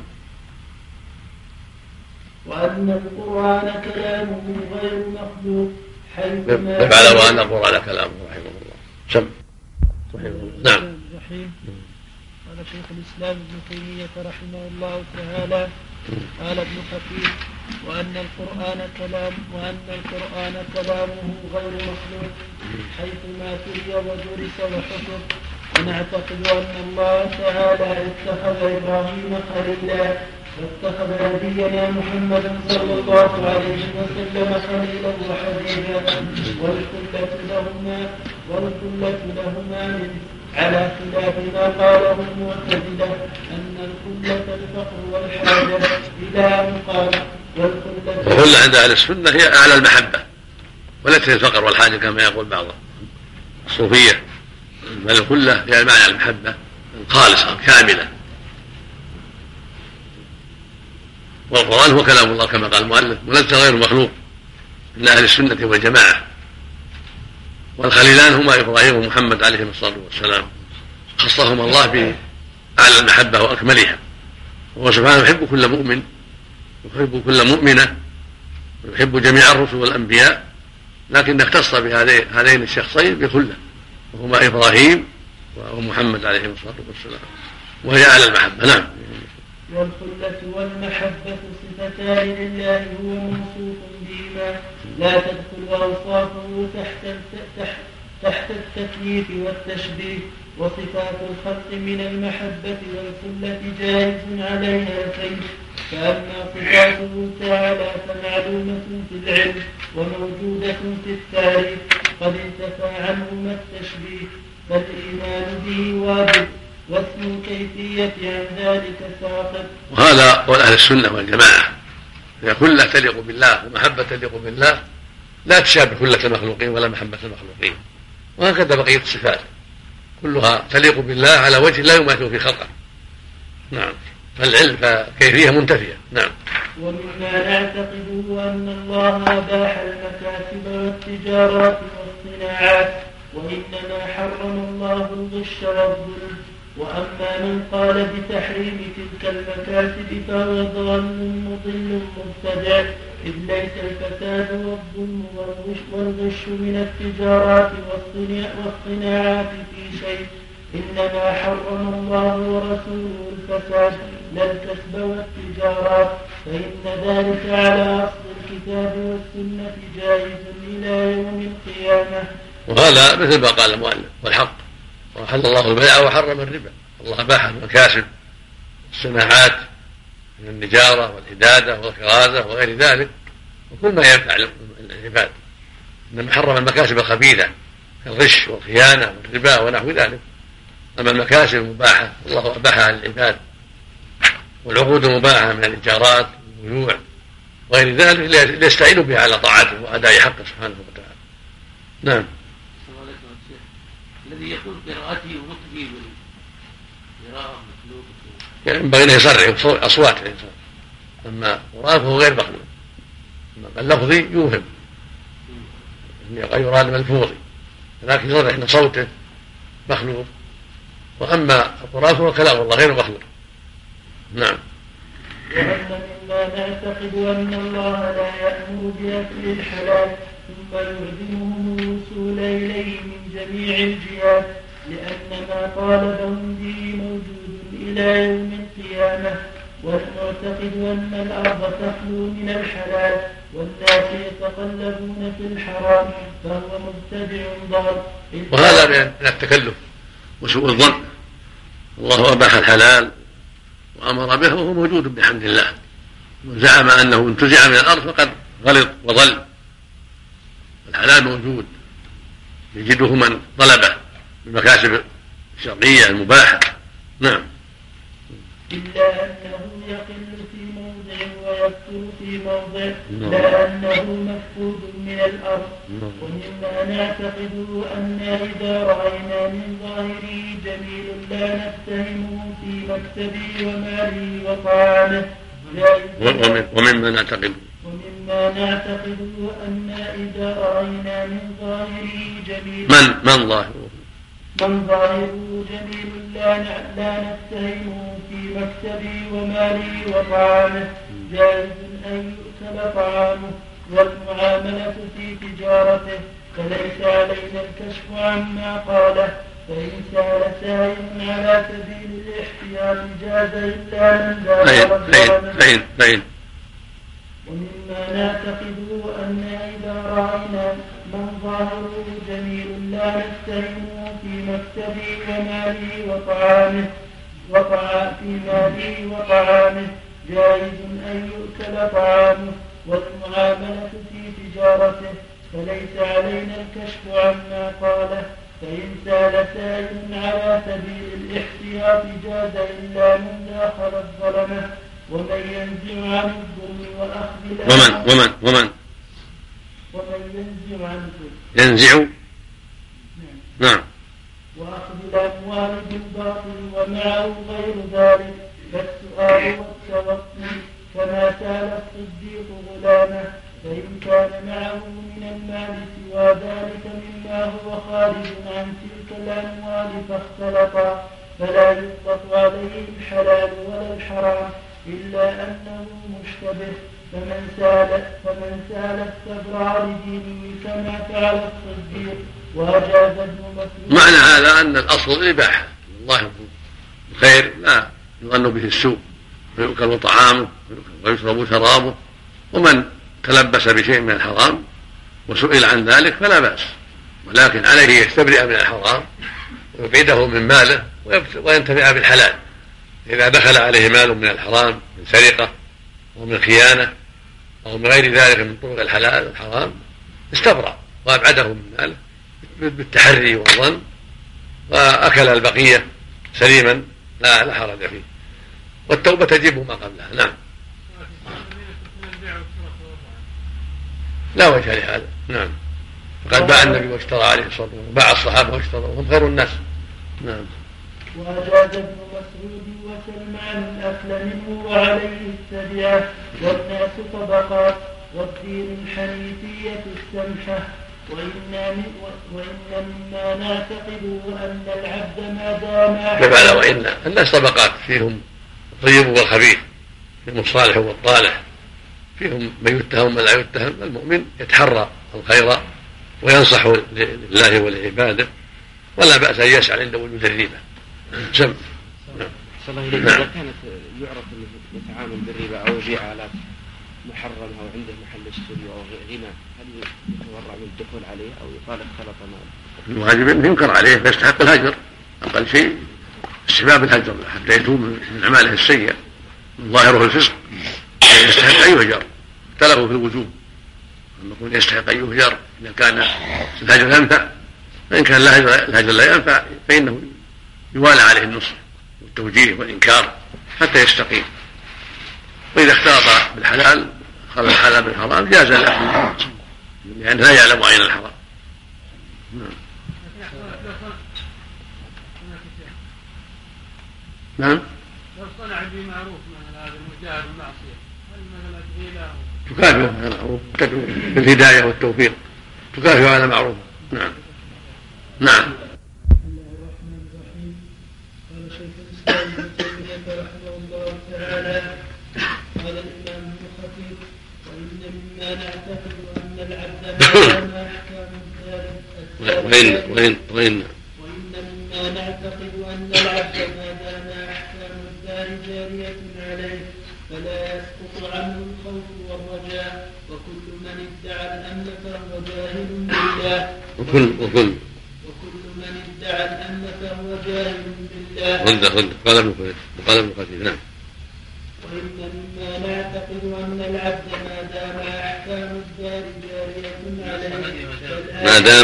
وأن القرآن كلامه غير مخلوق حيث ما فعل وأن القرآن كلامه رحمه الله. سم. نعم. قال شيخ الإسلام ابن تيمية رحمه الله تعالى قال ابن خفيف وأن القرآن كلام وأن القرآن كلامه غير مخلوق حيث ما تلي ودرس وحفظ. ونعتقد أن الله تعالى اتخذ إبراهيم خليلا واتخذ نبينا محمدا صلى الله عليه وسلم خليلا وحبيبا، والخلة لهما والخلة لهما منه، على خلاف ما قاله المعتزلة أن الخلة الفقر والحاجة إلى أن قال والخلة. الخلة عند أهل السنة هي أعلى المحبة وليست الفقر والحاجة كما يقول بعض الصوفية، بل الخلة هي معنى المحبة الخالصة الكاملة. والقرآن هو كلام الله كما قال المؤلف وليس غير مخلوق من أهل السنة والجماعة. والخليلان هما إبراهيم ومحمد عليهم الصلاة والسلام، خصهما الله بأعلى المحبة وأكملها، وهو سبحانه يحب كل مؤمن يحب كل مؤمنة ويحب جميع الرسل والأنبياء، لكن اختص بهذين الشخصين بخلة وهما إبراهيم ومحمد عليهم الصلاة والسلام، وهي أعلى المحبة. نعم. والخلة والمحبة صفتان لله هو موصوف بهما لا تدخل أوصافه تحت تحت تحت التكييف والتشبيه، وصفات الخلق من المحبة والخلة جائز عليها شيء، فأما صفاته تعالى فمعلومة في العلم وموجودة في التاريخ قد انتفى عنهما التشبيه، فالإيمان به واجب واسم الكيفية عن ذلك ساقط. وهذا قول أهل السنة والجماعة، هي كلها تليق بالله ومحبة تليق بالله لا تشابه كلة المخلوقين ولا محبة المخلوقين، وهكذا بقية الصفات كلها تليق بالله على وجه لا يماثل في خلقه. نعم. فالعلم فكيفية منتفية. نعم. ومما نعتقده أن الله أباح المكاسب والتجارات والصناعات، وإنما حرم الله الغش والظلم. وأما من قال بتحريم تلك المكاسب فهو ضال مضل مبتدع، إذ ليس الفساد والظلم والغش من التجارات والصناعات في شيء، إنما حرم الله ورسوله الفساد لا الكسب والتجارات، فإن ذلك على أصل الكتاب والسنة جائز إلى يوم القيامة. وهذا مثل ما قال المؤلف والحق، وحل الله البيع وحرم الربا. الله باح المكاسب الصناعات من النجارة والإدادة والخرازة وغير ذلك وكل ما ينفع العباد، إنما حرم المكاسب الخبيثة كالغش والخيانة والربا ونحو ذلك. أما المكاسب المباحة الله أباحها للعباد، والعقود المباحة من الإيجارات والبيوع وغير ذلك ليستعينوا بها على طاعته وأداء حقه سبحانه وتعالى. نعم. الذي يقول قراءته ونطقه بالقراءة مخلوق ينبغي أن يصرح أصوات الإنسان، أما قراءته غير مخلوق. أما اللفظي يوهم يراد ملفوظي، لكن يصرح أن صوته مخلوق، وأما القرآن فهو كلام الله غير مخلوق. نعم. وأن مما نعتقد أن الله لا يأمر بأكل الحلال ثم يلزمهم الوصول إليه من جميع الجهات، لأن ما طالبهم به موجود إلى يوم القيامة. ونعتقد أن الأرض تخلو من الحلال والناس يتقلبون في الحرام، فهو مبتدع ضال. وهذا من التكلف وسوء الظن. الله أباح الحلال وأمر به وهو موجود بحمد الله، وزعم أنه انتزع من الأرض فقد غلط وضل. الحلال موجود يجده من طلبه بالمكاسب الشرعية المباحة. نعم. إلا أنه يقل في موضع ويكثر في موضع، لا أنه مفقود من الأرض. ومما نعتقد أن إذا رأينا من ظاهره جميل لا نتهمه في مكتبه وماله وطعامه. ومما نعتقد ومما نعتقد أن إذا رأينا من ظاهره جميل من من ظاهره من ظاهره جميل لا لا نتهمه في مكتبه وماله وطعامه، جائز أن يؤكل طعامه والمعاملة في تجارته، فليس علينا الكشف عما قاله. فإن سأل سائل على سبيل الاحتياط جاز إلا من ذا. ومما نعتقد أن إذا رأينا من ظاهره جميل لا نتهمه في مكتبه وماله وطعامه وطعام في ماله وطعامه، جائز أن يؤكل طعامه والمعاملة في تجارته، فليس علينا الكشف عما قاله. فإن سأل سائل على سبيل الاحتياط جاز إلا من داخل الظلمة، ومن ينزع عن الظلم وأخذ ومن ومن ومن ومن ينزع عن الظلم ينزع نعم وأخذ الأموال بالباطل ومعه غير ذلك، فالسؤال والتوكل كما سأل الصديق غلامه، فإن كان معه من المال سوى ذلك مما هو خارج عن تلك الأموال فاختلطا، فلا يطلق عليه الحلال ولا الحرام إلا أنه مشتبه. فمن سال فمن سال استبرع لدينه كما فعل الصديق وأجاز ابن مسعود. معنى هذا أن الأصل الإباحة، الله الخير لا يظن به السوء، ويؤكل طعامه ويشرب شرابه، ومن تلبس بشيء من الحرام وسئل عن ذلك فلا بأس، ولكن عليه يستبرئ من الحرام ويبعده من ماله وينتفع بالحلال. إذا دخل عليه مال من الحرام من سرقة أو من خيانة أو من غير ذلك من طرق الحلال الحرام استبرأ وأبعده من ماله بالتحري والظن، وأكل البقية سليما لا لا حرج فيه، والتوبة تجب ما قبلها. نعم. لا وجه لهذا. نعم. فقد باع النبي واشترى عليه الصلاة والسلام، باع الصحابة واشتروا وهم خير الناس. نعم. وأجاز ابن مسعود وسلمان الأكل منه وعليه التبعة، والناس طبقات، والدين الحنيفية السمحة. وإن مما نعتقد أن العبد ما دام بمعنى وإن الناس طبقات، فيهم الطيب والخبيث، فيهم الصالح والطالح، فيهم من يتهم ومن لا يتهم. المؤمن يتحرى الخير وينصح لله ولعباده، ولا بأس أن يسعى عند وجود الربا. سم. صلى الله عليه وسلم. إذا كانت يعرف أنه يتعامل بالربا أو يبيع آلات محرمة أو عنده محل السري أو غنى، هل يتورع من الدخول عليه أو يقال اختلط مال؟ الواجب أن ينكر عليه فيستحق الهجر، أقل شيء استحباب الهجر حتى يتوب من أعماله السيئة ظاهره الفسق، يستحق أن يهجر. اختلفوا في الوجوب، نقول يستحق أن يهجر إذا كان الهجر ينفع، فإن كان الهجر لا ينفع فإنه يوالى عليه النصح والتوجيه والإنكار حتى يستقيم. وإذا اختلط بالحلال خلط الحلال بالحرام جاز له لأنه لا يعلم عين الحرام. نعم. لو صنع بمعروف مثلا هذا المجاهد المعصية هل مثلا تغيله تكافئه على معروف بالهداية والتوفيق، تكافئه على معروف. نعم. نعم. الرحمن الرحيم. قال شيخ الإسلام ابن تيمية رحمه الله تعالى قال الإمام ابن الخطيب: وإن مما نعتقد أن العبد ما دام أحكام الدار وإن وإن وإن وإن مما نعتقد أن العبد ما دام أحكام الدار جارية عليه فلا يسقط عنه الخوف والرجاء، وكل من ادعى الأمن فهو جاهل بالله وكل وكل وكل من ادعى الأمن فهو جاهل بالله. غلد غلد قال ابن كثير وقال ابن كثير. نعم. وإن مما نعتقد أن العبد ما دام أحكام الدار جارية عليه ما دام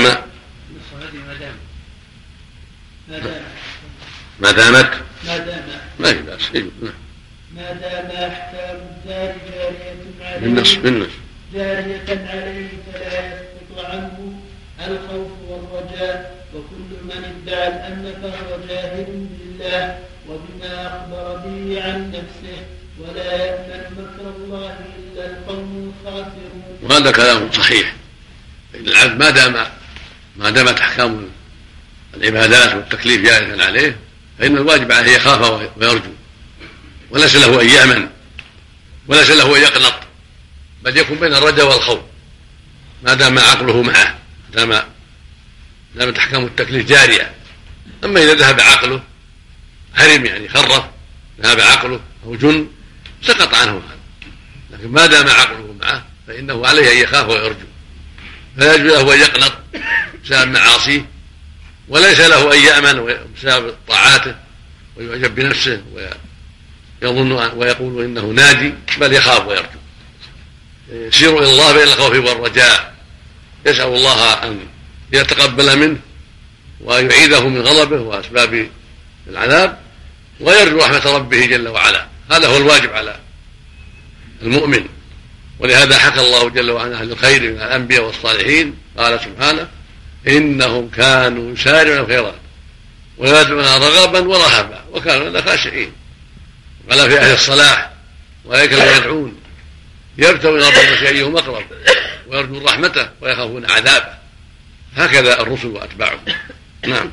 ما دامت ما دام ما في بأس. ما دام أحكام الدار جارية عليه بالنص بالنص جارية عليه فلا يسقط عنه الخوف والرجاء، وكل من ادعى الأمن فهو جاهل بالله وبما أخبر به عن نفسه، ولا يأمن مكر الله إلا القوم الخاسرون. وهذا كلام صحيح. إن العبد ما دام ما دامت أحكام العبادات والتكليف جارية عليه فإن الواجب عليه يخاف ويرجو، وليس له أن يأمن وليس له أن يقنط، بل يكون بين الرجاء والخوف ما دام عقله معه، ما دامت أحكام التكليف جارية. أما إذا ذهب عقله هرم يعني خرف ذهب عقله أو جن سقط عنه هذا، لكن ما دام عقله معه فإنه عليه أن يخاف ويرجو، فلا يجوز له أن يقنط بسبب معاصيه، وليس له أن يأمن بسبب طاعاته ويعجب بنفسه ويظن ويقول إنه ناجي، بل يخاف ويرجو. يسير إلى الله بين الخوف والرجاء، يسأل الله أن يتقبل منه ويعيذه من غضبه وأسباب العذاب، ويرجو رحمة ربه جل وعلا. هذا هو الواجب على المؤمن. ولهذا حكى الله جل وعلا أهل الخير من الأنبياء والصالحين، قال سبحانه: إنهم كانوا يسارعون الخيرات ويدعون رغبا ورهبا وكانوا لنا خاشعين. قال في أهل الصلاح: أولئك الذين يدعون يبتغون إلى ربهم أيهم أقرب ويرجون رحمته ويخافون عذابه. هكذا الرسل وأتباعهم. نعم.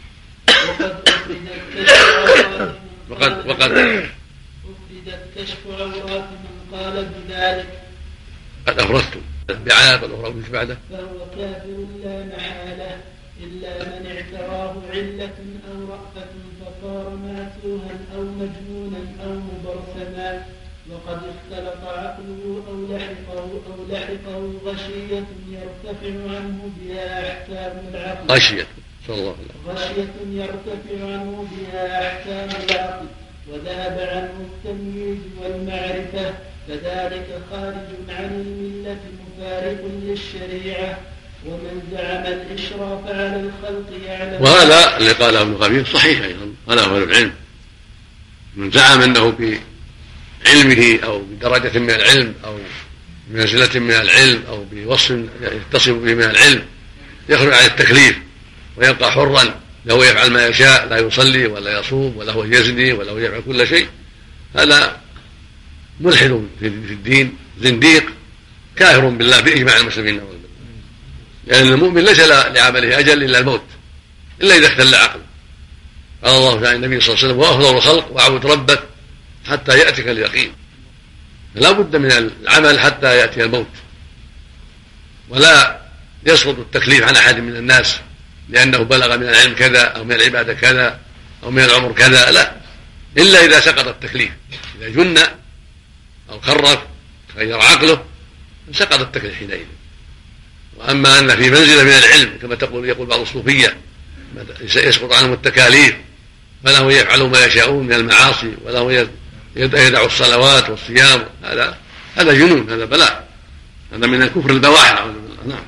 وقد وقد أفردت كشف عورات من قال بذلك قد أفردتم بعلاقة الأخرى مش بعده فهو كافر لا محالة، إلا من اعتراه علة أو رأفة فصار ماتوها أو مجنونا أو مبرسما، وقد اختلط عقله أو لحقه أو لحقه غشية يرتفع عنه بها أحكام العقل غشية صلى الله عليه وسلم غشية يرتفع عنه بها أحكام العقل وذهب عنه التمييز والمعرفة، فذلك خارج عن الملة مفارق للشريعة. ومن زعم الإشراف على الخلق يعلم. وهذا اللي قاله ابن خبير صحيح أيضا، هذا هو العلم. من زعم أنه بعلمه أو بدرجة من العلم أو بمنزلة من العلم أو بوصف يتصف به من العلم يخرج عن التكليف ويبقى حرا له يفعل ما يشاء، لا يصلي ولا يصوم ولا هو يزني ولا هو يفعل كل شيء، هذا ملحد في الدين زنديق كافر بالله بإجماع المسلمين، لأن المؤمن ليس لعمله أجل إلا الموت إلا إذا اختل عقله. قال الله تعالى النبي صلى الله عليه وسلم: وأفضل الخلق واعبد ربك حتى يأتك اليقين. فلا بد من العمل حتى يأتي الموت، ولا يسقط التكليف عن أحد من الناس لأنه بلغ من العلم كذا أو من العبادة كذا أو من العمر كذا، لا، إلا إذا سقط التكليف، إذا جن أو خرف تغير عقله سقط التكليف حينئذ. وأما أن في منزلة من العلم كما تقول يقول بعض الصوفية يسقط عنهم التكاليف فله يفعل ما يشاءون من المعاصي وله يدع الصلوات والصيام، هذا هذا جنون، هذا بلاء، هذا من الكفر البواح. نعم.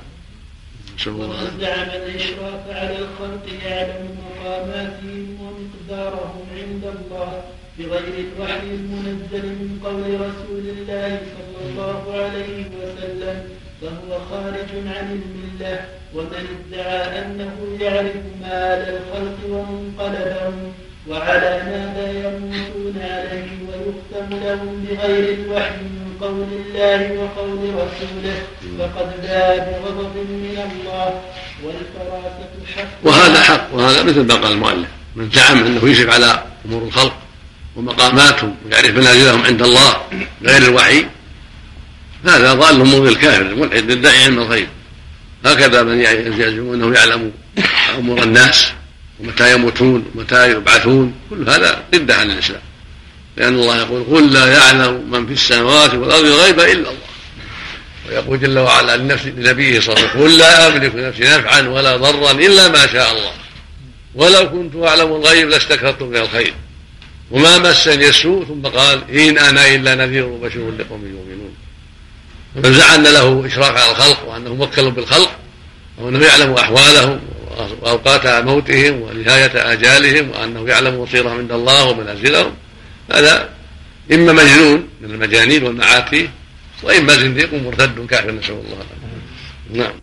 ومن زعم الإشراف على الخلق يعلم مقاماتهم ومقدارهم عند الله بغير الوحي المنزل من قول رسول الله صلى الله عليه وسلم فهو خارج عن الملة. ومن ادعى أنه يعرف مآل الخلق ومنقلبهم وعلى ماذا يموتون عليه ويختم لهم بغير الوحي من قول الله وقول رسوله فقد باء بغضب من الله والفراسة حق. وهذا حق، وهذا مثل ما قال المؤلف، من زعم أنه يشرف على أمور الخلق ومقاماتهم ويعرف منازلهم عند الله غير الوحي هذا ضال مضل كافر ملحد يدعي علم الغيب. هكذا من يزعم أنه يعلم أمور الناس ومتى يموتون ومتى يبعثون، كل هذا ضد عن الإسلام، لأن الله يقول قل لا يعلم من في السماوات والأرض الغيب إلا الله، ويقول جل وعلا لنبيه صلى الله عليه وسلم قل لا أملك لنفسي نفعا ولا ضرا إلا ما شاء الله ولو كنت أعلم الغيب لاستكثرت من الخير وما مسني السوء، ثم قال إن أنا إلا نذير وبشير لقوم يؤمنون. فمن زعم له إشراف على الخلق وأنه موكل بالخلق وأنه يعلم أحوالهم وأوقات موتهم ونهاية آجالهم وأنه يعلم مصيرهم عند الله ومنازلهم، هذا إما مجنون من المجانين والمعاتي وإما زنديق مرتد كافر، نسأل الله العافية. نعم.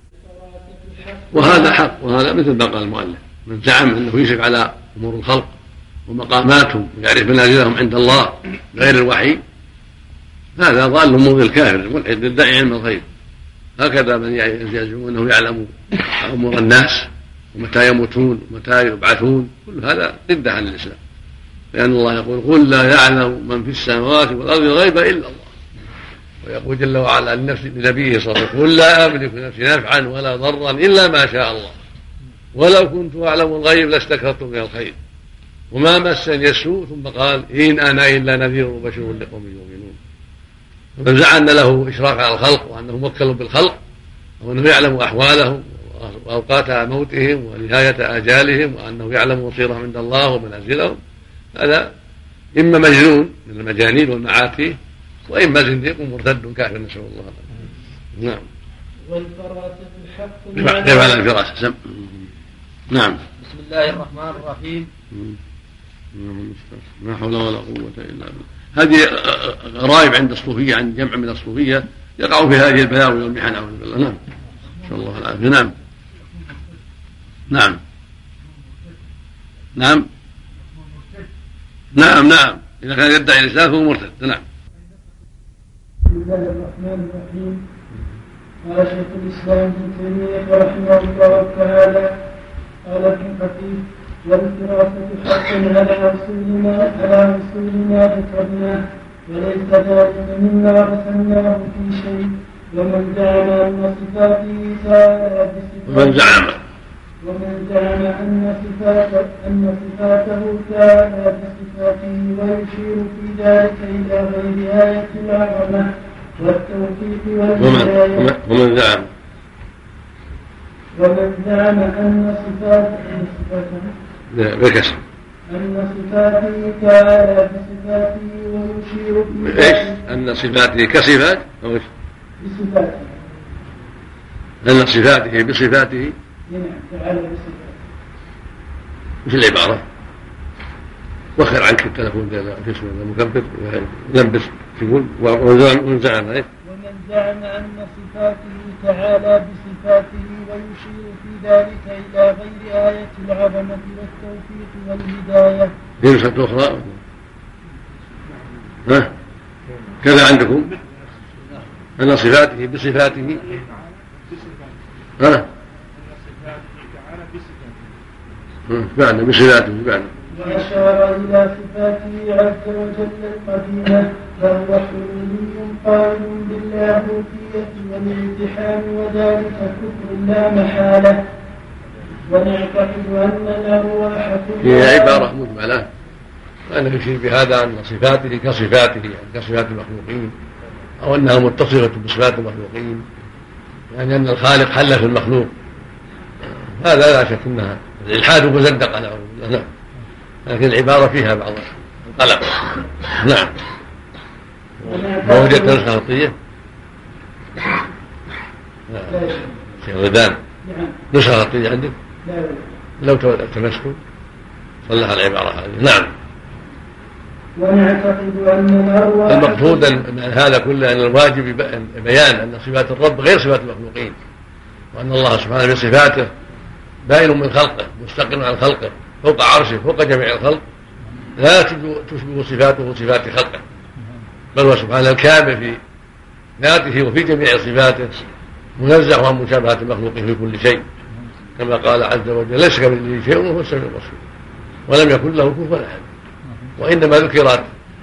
وهذا حق، وهذا مثل ما قال المؤلف، من زعم أنه يشرف على أمور الخلق ومقاماتهم ويعرف منازلهم عند الله غير الوحي هذا ضال مضل كافر ملحد يدعي علم الغيب. هكذا من يزعم أنه يعلم أمور الناس ومتى يموتون ومتى يبعثون، كل هذا ضد عن الإسلام، لأن الله يقول قل لا يعلم من في السماوات والأرض الغيب إلا الله، ويقول جل وعلا لنبيه صلى الله عليه وسلم قل لا أملك لنفسي نفعا ولا ضرا إلا ما شاء الله ولو كنت أعلم الغيب لاستكثرت من الخير وما مسني السوء، ثم قال إن أنا إلا نذير وبشير لقوم يؤمنون. فمن زعم له إشراف على الخلق وأنه موكل بالخلق وأنه يعلم أحوالهم وأوقات موتهم ونهاية آجالهم وأنه يعلم مصيرهم عند الله ومنازلهم، هذا إما مجنون من المجانين والمعاتي وإما زنديق مرتد كافر، نسأل الله العافية. نعم. والفراسة حق كيف على الفراسة؟ نعم. بسم الله الرحمن الرحيم. لا حول ولا قوة إلا بالله. هذه غرائب عند الصوفية، عند جمع من الصوفية يقعوا في هذه البلاوي والمحن، أعوذ بالله. نعم. نسأل الله العافية. نعم. نعم. نعم. نعم. نعم. إذا كان يدعي الإسلام فهو مرتد. نعم. بسم الله الرحمن الرحيم. قال شيخ الإسلام ابن تيمية رحمه الله تعالى قال ابن كثير والفراسة حق على رسولنا على رسولنا ذكرناه وليس ذلك مما رسلناه في شيء. ومن زعم أن صفاته تعالى ومن زعم ومن زعم أن صفاته أن صفاته تعالى بصفاته ويشير في ذلك إلى غير آية العظمة والتوفيق والهداية. ومن زعم ومن زعم أن صفاته بالكسر أن صفاته تعالى بصفاته ويشير في ذلك أن صفاته كصفات أو بصفاته أن صفاته بصفاته تعالى بصفاته مثل العبارة وخر عنك التلفون كذا في اسمه المكبر يلبس تقول ومن زعم ومن زعم أن صفاته تعالى بصفاته ويشير في ذلك إلى غير آية العظمة والتوفيق والهداية. في نسخة أخرى ها كذا عندكم أن صفاته بصفاته ها معنى بصفاته معنى وأشار إلى صفاته عز وجل القديمة فهو حلولي قائل باللاهوتية والامتحان وذلك كفر لا محالة. ونعتقد أن الأرواح كلها هي عبارة مجملة وأنه يشير بهذا أن صفاته كصفاته يعني كصفات المخلوقين أو أنها متصفة بصفات المخلوقين يعني أن الخالق حل في المخلوق هذا لا شك أنها الإلحاد مزندق على عموم نعم لكن العبارة فيها بعض القلق نعم. ووجدت نسخة خطية شيخ غدان نسخة خطية عندك لو تمسكوا صلح العبارة هذه نعم. ونعتقد أن الأرواح المقصود من هذا كله أن الواجب بيان أن صفات الرب غير صفات المخلوقين وأن الله سبحانه بصفاته بائن من خلقه مستقل عن خلقه فوق عرشه فوق جميع الخلق لا تشبه صفاته صفات خلقه بل هو سبحانه الكامل في ذاته وفي جميع صفاته منزه عن مشابهة المخلوقين في كل شيء كما قال عز وجل ليس كمثله شيء وهو السميع البصير ولم يكن له كفوا أحد. وإنما ذكرت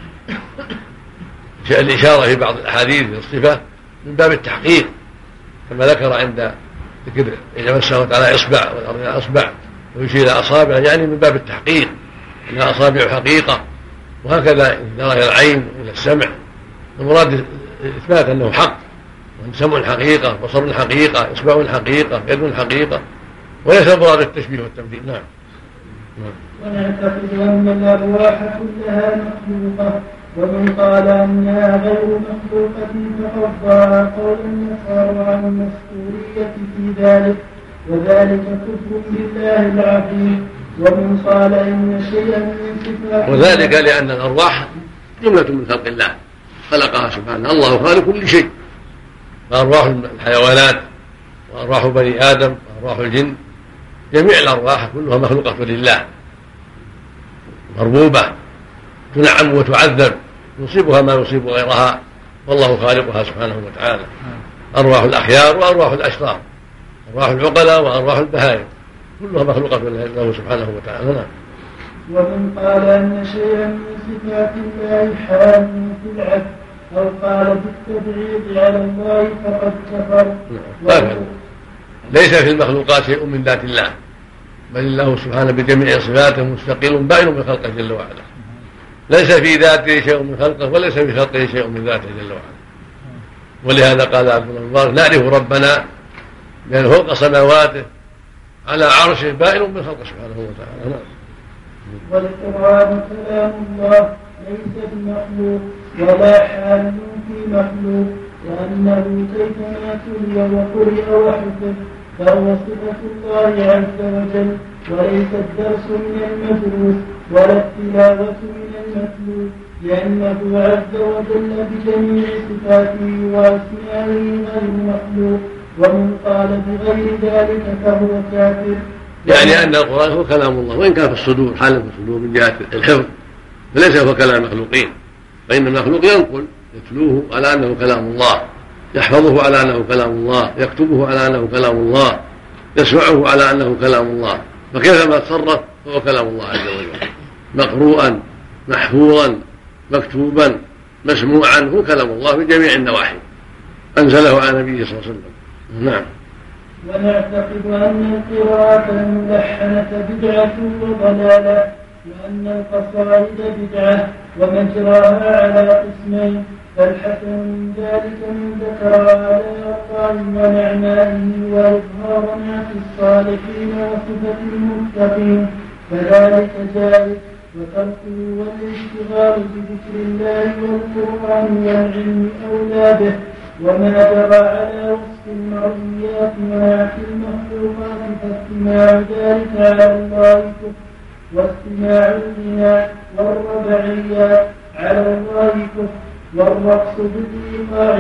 الإشارة في بعض الأحاديث للصفة من باب التحقيق كما ذكر عند ذكر إذا مسه تعالى إصبع والأرض أصبع ويشير إلى أصابع يعني من باب التحقيق أنها أصابع حقيقة وهكذا نرى إلى العين إلى السمع المراد إثبات أنه حق وأن سمع حقيقة بصر حقيقة إصبع حقيقة يد حقيقة وليس مراد التشبيه والتمثيل نعم. ونعتقد أن الأرواح كلها مخلوقة ومن قال أنها غير مخلوقة فقد ضاع قول النصارى عن المسؤولية في ذلك وذلك كفر بالله العظيم. ومن قال إن شيئا من صفات وذلك لأن الأرواح جملة من خلق الله خلقها سبحانه الله خالق كل شيء فأرواح الحيوانات وأرواح بني آدم وأرواح الجن جميع الأرواح كلها مخلوقة لله مربوبة تنعم وتعذب يصيبها ما يصيب غيرها والله خالقها سبحانه وتعالى أرواح الأخيار وأرواح الأشرار أرواح العقلاء وأرواح البهائم كلها مخلوقة له سبحانه وتعالى. ومن قال أن شيئا من صفات الله حال في العبد أو قال بالتبعيض على الله فقد كفر. ليس في المخلوقات شيء من ذات الله بل الله سبحانه بجميع صفاته مستقل بائن من خلقه جل وعلا ليس في ذاته شيء من خلقه وليس في خلقه شيء من ذاته جل وعلا. ولهذا قال عبد الله المبارك نعرف ربنا لأنه فوق سماواته على عرشه بائن من خلقه سبحانه وتعالى. والقرآن كلام الله ليس بمخلوق ولا حال في مخلوق وأنه كيفما تلي وقرئ وحفظ فهو صفة الله عز وجل وليس الدرس من المدروس ولا التلاوة من المتلو لأنه عز وجل بجميع صفاته وأسمائه غير مخلوق. ومن قال بغير ذلك فهو كافر. يعني أن القرآن هو كلام الله وإن كان في الصدور حالا في الصدور من جهة الحفظ فليس هو كلام المخلوقين فإن المخلوق ينقل يتلوه على أنه كلام الله يحفظه على أنه كلام الله يكتبه على أنه كلام الله يسمعه على أنه كلام الله فكيفما تصرف فهو كلام الله عز وجل مقروءا محفوظا مكتوبا مسموعا هو كلام الله في جميع النواحي أنزله على النبي صلى الله عليه وسلم. نعم. ونعتقد أن القراءة الملحنة بدعة وضلالة وأن القصائد بدعة ومجراها على قسمين فالحسن من ذلك من ذكر على أرقام ونعمائه وإظهار نعت الصالحين وصفة المتقين فذلك جائز وتركه والاشتغال بذكر الله والقرآن والعلم أولى به. وما جرى على وصف المرئيات ونعت المخلوقات فاستماع ذلك على الله كفر واستماع الغناء والربعيات على الله كفر والرقص بالإيقاع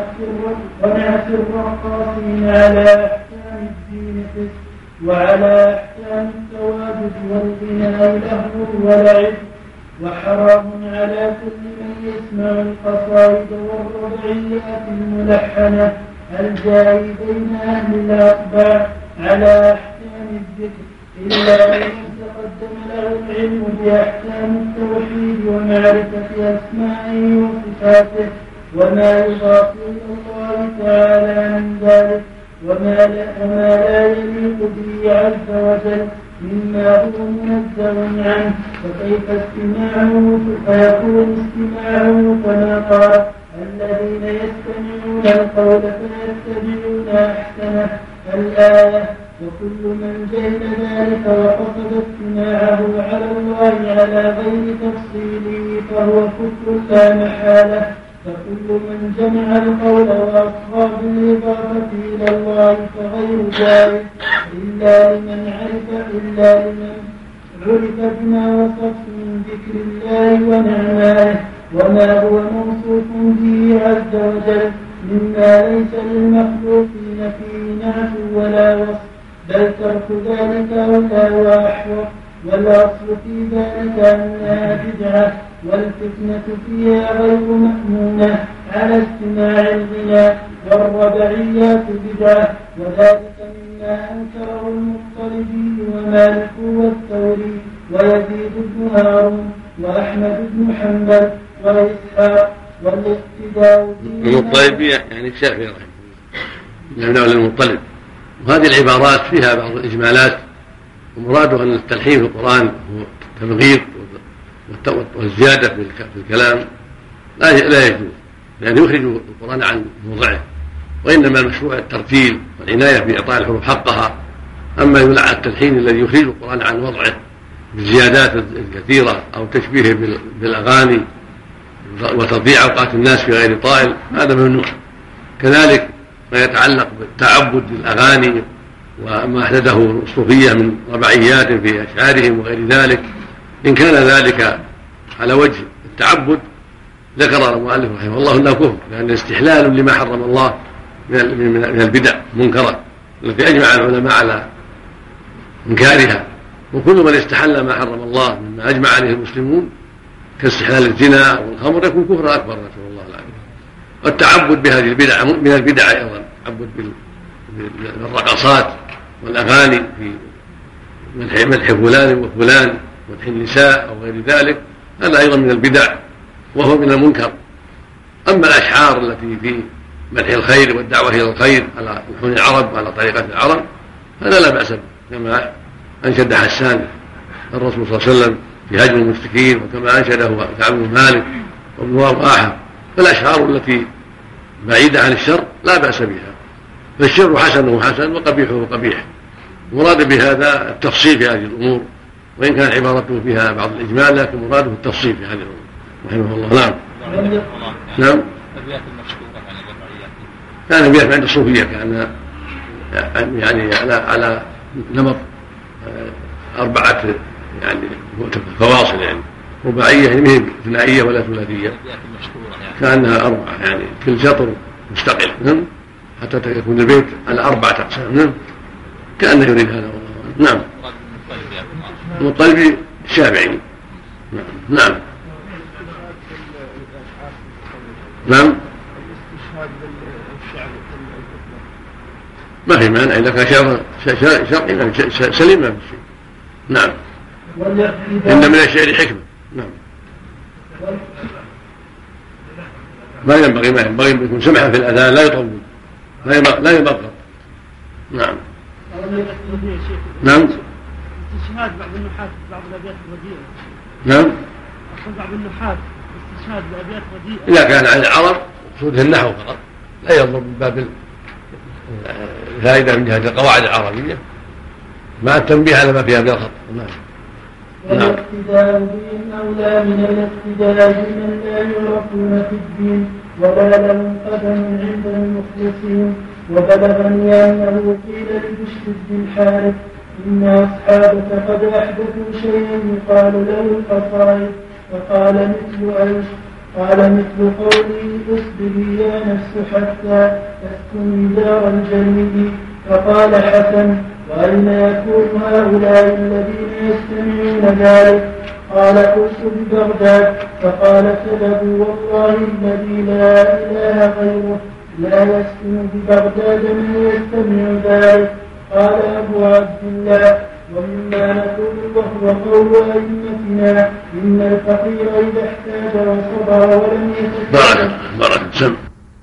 ونعت الرقاصين على أحكام الدين فسق وعلى أحكام التواجد والغناء لهو ولعب وحرام على كل من يسمع القصائد والربعيات الملحنة الجاري بين أهل الأطباع على أحكام الذكر إلا أن تقدم له العلم بأحكام التوحيد ومعرفة أسمائه وصفاته وما يضاف إلى الله تعالى من ذلك وما لا, وما لا يليق به عز وجل مما هو منزه عنه، فكيف استماعه فيكون استماعه كما قال الذين يستمعون القول فيتبعون أحسنه الآية. وكل من جهل ذلك وقصد استماعه على الله على غير تفصيله فهو كفر لا محالة. فكل من جمع القول وأصحاب الإضافة إلى الله فغير جائز إلا لمن عرف إلا لمن عرف بما وصف من ذكر الله ونعمائه وما هو موصوف به عز وجل مما ليس للمخلوقين فيه نعت ولا وصف، بل ترك ذلك أولى وأحوط. والأصل في ذلك أنها بدعة والفتنة فيها غير مأمونة على استماع الغناء، والربعيات بدعة، وذلك مما أنكره المطلبي ومالك والثوري ويزيد بن هارون وأحمد بن حنبل وإسحاق. والاقتداء المطلبي يعني الشافعي رحمه الله يمنع للمطلب. وهذه العبارات فيها بعض الإجمالات، ومراده أن التلحين في القرآن هو تبغيض والزيادة في الكلام لا لا يجوز، لأنه يخرج القرآن عن موضعه، وإنما المشروع الترتيل والعناية بإعطاء الحروف حقها. أما يمنع التلحين الذي يخرج القرآن عن وضعه بالزيادات الكثيرة أو تشبيهه بالأغاني وتضييع أوقات الناس في غير طائل، هذا ممنوع. كذلك ما يتعلق بالتعبد بالأغاني وما أحدثه الصوفية من ربعيات في أشعارهم وغير ذلك، إن كان ذلك على وجه التعبد ذكر المؤلف رحمه الله أنه كفر، لأن استحلال لما حرم الله من البدع المنكرة التي أجمع العلماء على إنكارها. وكل من استحل ما حرم الله مما أجمع عليه المسلمون كاستحلال الزنا والخمر يكون كفرا أكبر، نسأل الله العافية. والتعبد بهذه البدع من البدع أيضا، التعبد بالرقصات والأغاني في مدح فلان وفلان مدح النساء أو غير ذلك، هذا أيضا من البدع وهو من المنكر. أما الأشعار التي في مدح الخير والدعوة إلى الخير على لحون العرب وعلى طريقة العرب هذا لا بأس به، كما أنشد حسان الرسول صلى الله عليه وسلم في هجم المشركين، وكما أنشده كعب بن مالك وابن واحد. فالأشعار التي بعيدة عن الشر لا بأس بها، فالشر حسنه حسن وقبيحه قبيح. مراد بهذا التفصيل في هذه الأمور، وإن كان عبارته فيها بعض الإجمال لكن مراده التفصيل في هذه الأمور رحمه الله. نعم نعم كان البيات عند الصوفية كان يعني على على نمط أربعة يعني فواصل، يعني رباعية يعني مهم ثنائية ولا ثلاثية، كأنها أربعة يعني كل شطر مستقل حتى يكون البيت على أربعة أقسام، كأنه يريد هذا والله. نعم المطلبي الشافعي. نعم نعم ما في مانع إذا كان شرعي سليم ما في شيء. نعم إن من الشعر حكمة. نعم ما ينبغي ما ينبغي أن يكون سمحا في الأذان لا يطول لا يبقى. نعم نعم استشهاد بعض النحاة بعض الأبيات الرديئة. نعم أقول بعض النحاة استشهاد بأبيات رديئة إذا كان عن العرب مقصوده النحو فقط، لا ينظر من باب الفائدة من جهة القواعد العربية مع التنبيه على ما فيها من الخطأ. نعم والاقتداء بهم أولى من الاقتداء بمن لا يعرفون في الدين ولا لهم قدم عند المخلصين. وبلغني أنه قيل لبشر بن الحارث إن أصحابك قد أحدثوا شيئا يقال له القصائد، فقال مثل أيش؟ قال مثل قولي اصبري يا نفس حتى تسكني دار الجليل. فقال حسن وأين يكون هؤلاء الذين يستمعون ذلك؟ قال قلت ببغداد. فقال كذبوا والله الذي لا إله غيره لا يسكن ببغداد من يستمع ذلك. قال أبو عبد الله ومما نقول وهو قول أئمتنا إن الفقير إذا احتاج وصبر ولم يتكلم. بارك بارك سم.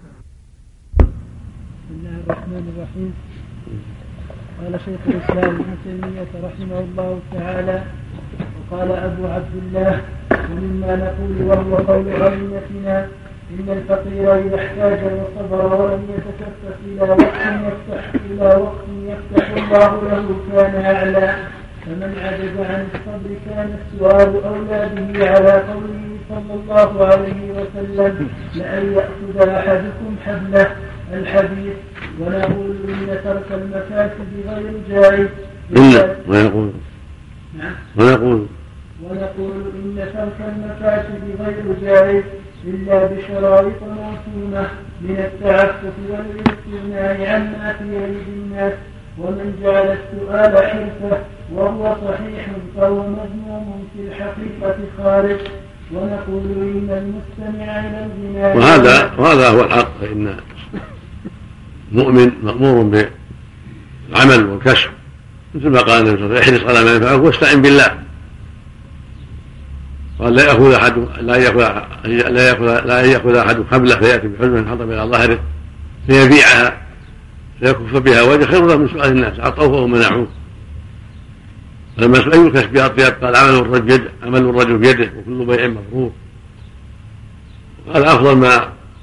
بسم الله الرحمن الرحيم. قال شيخ الإسلام ابن تيمية رحمه الله تعالى وقال أبو عبد الله ومما نقول وهو قول أئمتنا إن الفقير إذا احتاج وصبر ولم يتكفف إلى وقت يفتح إلى وقت يفتح الله له كان أعلى. فمن عجز عن الصبر كان السؤال أولى به على قوله صلى الله عليه وسلم لأن يأخذ أحدكم حبله الحديث. ونقول إن ترك المفاسد غير جائز. ونقول ونقول ونقول إن ترك المفاسد غير جائز إلا بشرائط موسومة من التعفف والاستغناء عما في أيدي الناس. ومن جعل السؤال حرفة وهو صحيح فهو مذموم في الحقيقة خارج. ونقول إن المستمع إلى الغناء وهذا وهذا هو الحق. فإن المؤمن مأمور بالعمل والكسب مثل ما قال النبي صلى الله عليه وسلم احرص على ما ينفعك واستعن بالله. قال لا يأخذ أحد لا يأخذ لا يأخذ لا يأخذ أحد حبله فيأتي بحلم حطب إلى ظهره فيبيعها فيكف بها وجه خير له من سؤال الناس أعطوه ومنعوه. فلما سئل الكسب بأطيب قال عمل الرجل عمل الرجل بيده وكل بيع مبرور. قال أفضل ما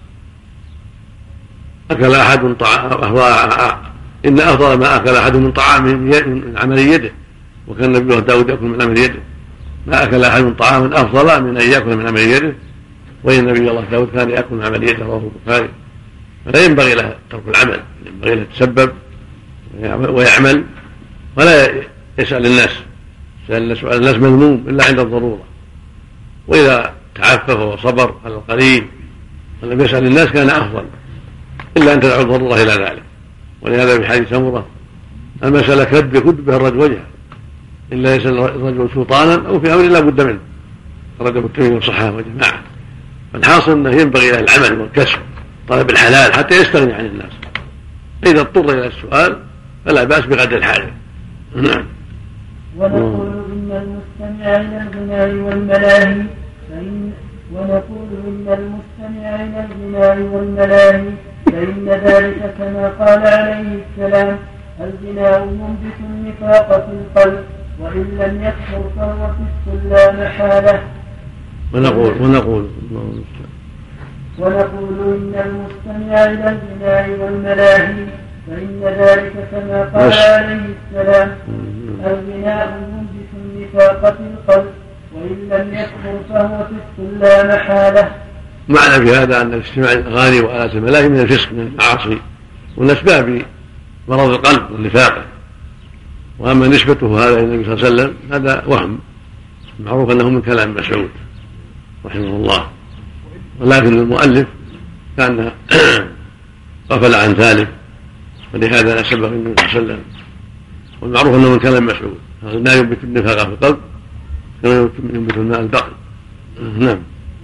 أكل أحد طعام إن أفضل ما أكل أحد من طعام من عمل يده وكان النبي داود يأكل من عمل يده. ما أكل أحد من طعام أفضل من أن يأكل من عمل يده وإن النبي الله داود كان يأكل من عمل يده رواه البخاري. فلا ينبغي له ترك العمل ينبغي له يتسبب ويعمل ولا يسأل الناس سأل سؤال الناس مذموم إلا عند الضرورة. وإذا تعفف وصبر على القليل ولم يسأل الناس كان أفضل إلا أن تدعو الضرورة إلى ذلك. ولهذا في حديث سمرة المسألة كد يكد بها الرجل وجهه إلا يسأل الرجل سلطانا أو في أمر لا بد منه. رجل الترمذي والصحابة وجماعة. فالحاصل أنه ينبغي له العمل والكسب طلب الحلال حتى يستغني عن الناس. فإذا اضطر إلى السؤال فلا بأس بقدر الحاجة. نعم. ونقول إن المستمع إلى الغناء والملاهي فإن ونقول إن المستمع إلى الغناء والملاهي فإن ذلك كما قال عليه السلام الغناء منبت النفاق في القلب وإن لم يكفر فهو فسق لا محالة. ونقول ونقول ونقول إن المستمع إلى الغناء والملاهي فإن ذلك كما قال عليه السلام الغناء منبت النفاق في القلب وإن لم يكفر فهو فسق لا محالة. معنى في هذا أن الاستماع الأغاني وآلات الملاهي من الفسق من المعاصي والأسباب مرض القلب والنفاق. وأما نسبته هذا إلى النبي صلى الله عليه وسلم هذا وهم معروف أنه من كلام مسعود رحمه الله. ولكن المؤلف كان غفل عن ذلك ولهذا لا سبق النبي صلى الله عليه وسلم. والمعروف أنه من كلام مسعود لا ينبت النفاق في القلب كما ينبت الماء البقل. نعم.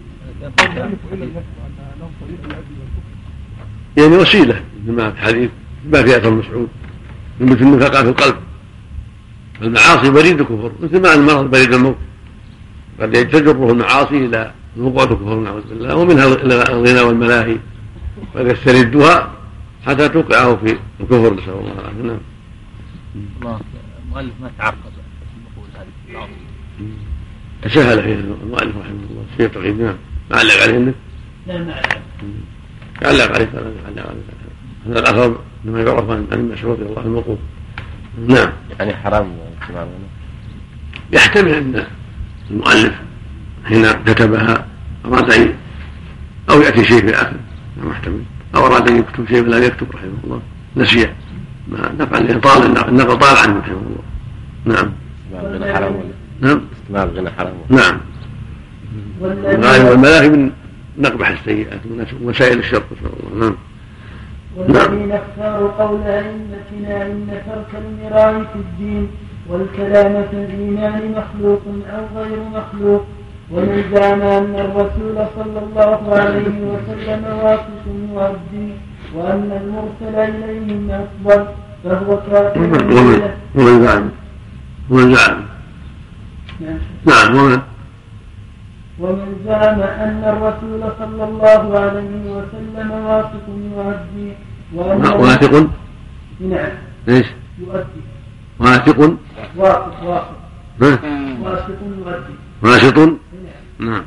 يعني وسيلة لما في حديث ما في أثر مسعود ينبت النفاق في القلب. المعاصي بريد الكفر مثل ما المرض بريد الموت قد تجره المعاصي إلى وقوع الكفر نعوذ بالله ومنها الغنى والملاهي قد يستردها حتى توقعه في الكفر نسأل الله العافية. نعم. الله المؤلف ما تعقب نقول هذه العظيم تسهل فيه المؤلف رحمه الله شيء تقييد. نعم. معلق عليه انك لا معلق علق عليه علق عليه هذا الأثر لما يعرف عن المشهور رضي الله عنه الموقوف. نعم. يعني حرام يحتمل أن المؤلف حين كتبها أراد أن أو يأتي شيء في آخر ما محتمل أو أراد أن يكتب شيء فلا يكتب رحمه الله نسي ما نفعل طال النقل طال عنه رحمه الله. نعم. غنى حرام ولا نعم استماع غنى حرام نعم. والغالب والملاهي من نقبح السيئات ومسائل الشر نسأل الله. نعم. والذي نختار قول أئمتنا إن ترك المراء في الدين والكلام في الإيمان مخلوق أو غير مخلوق. ومن زعم أن الرسول صلى الله عليه وسلم واثق مؤدي وأن المرسل إليهم أفضل فهو كافر. ومن زعم ومن زعم نعم ومن ومن زعم أن الرسول صلى الله عليه وسلم واثق يؤدي واثق نعم ايش يؤدي واثق واثق واثق واثق يؤدي واثق نعم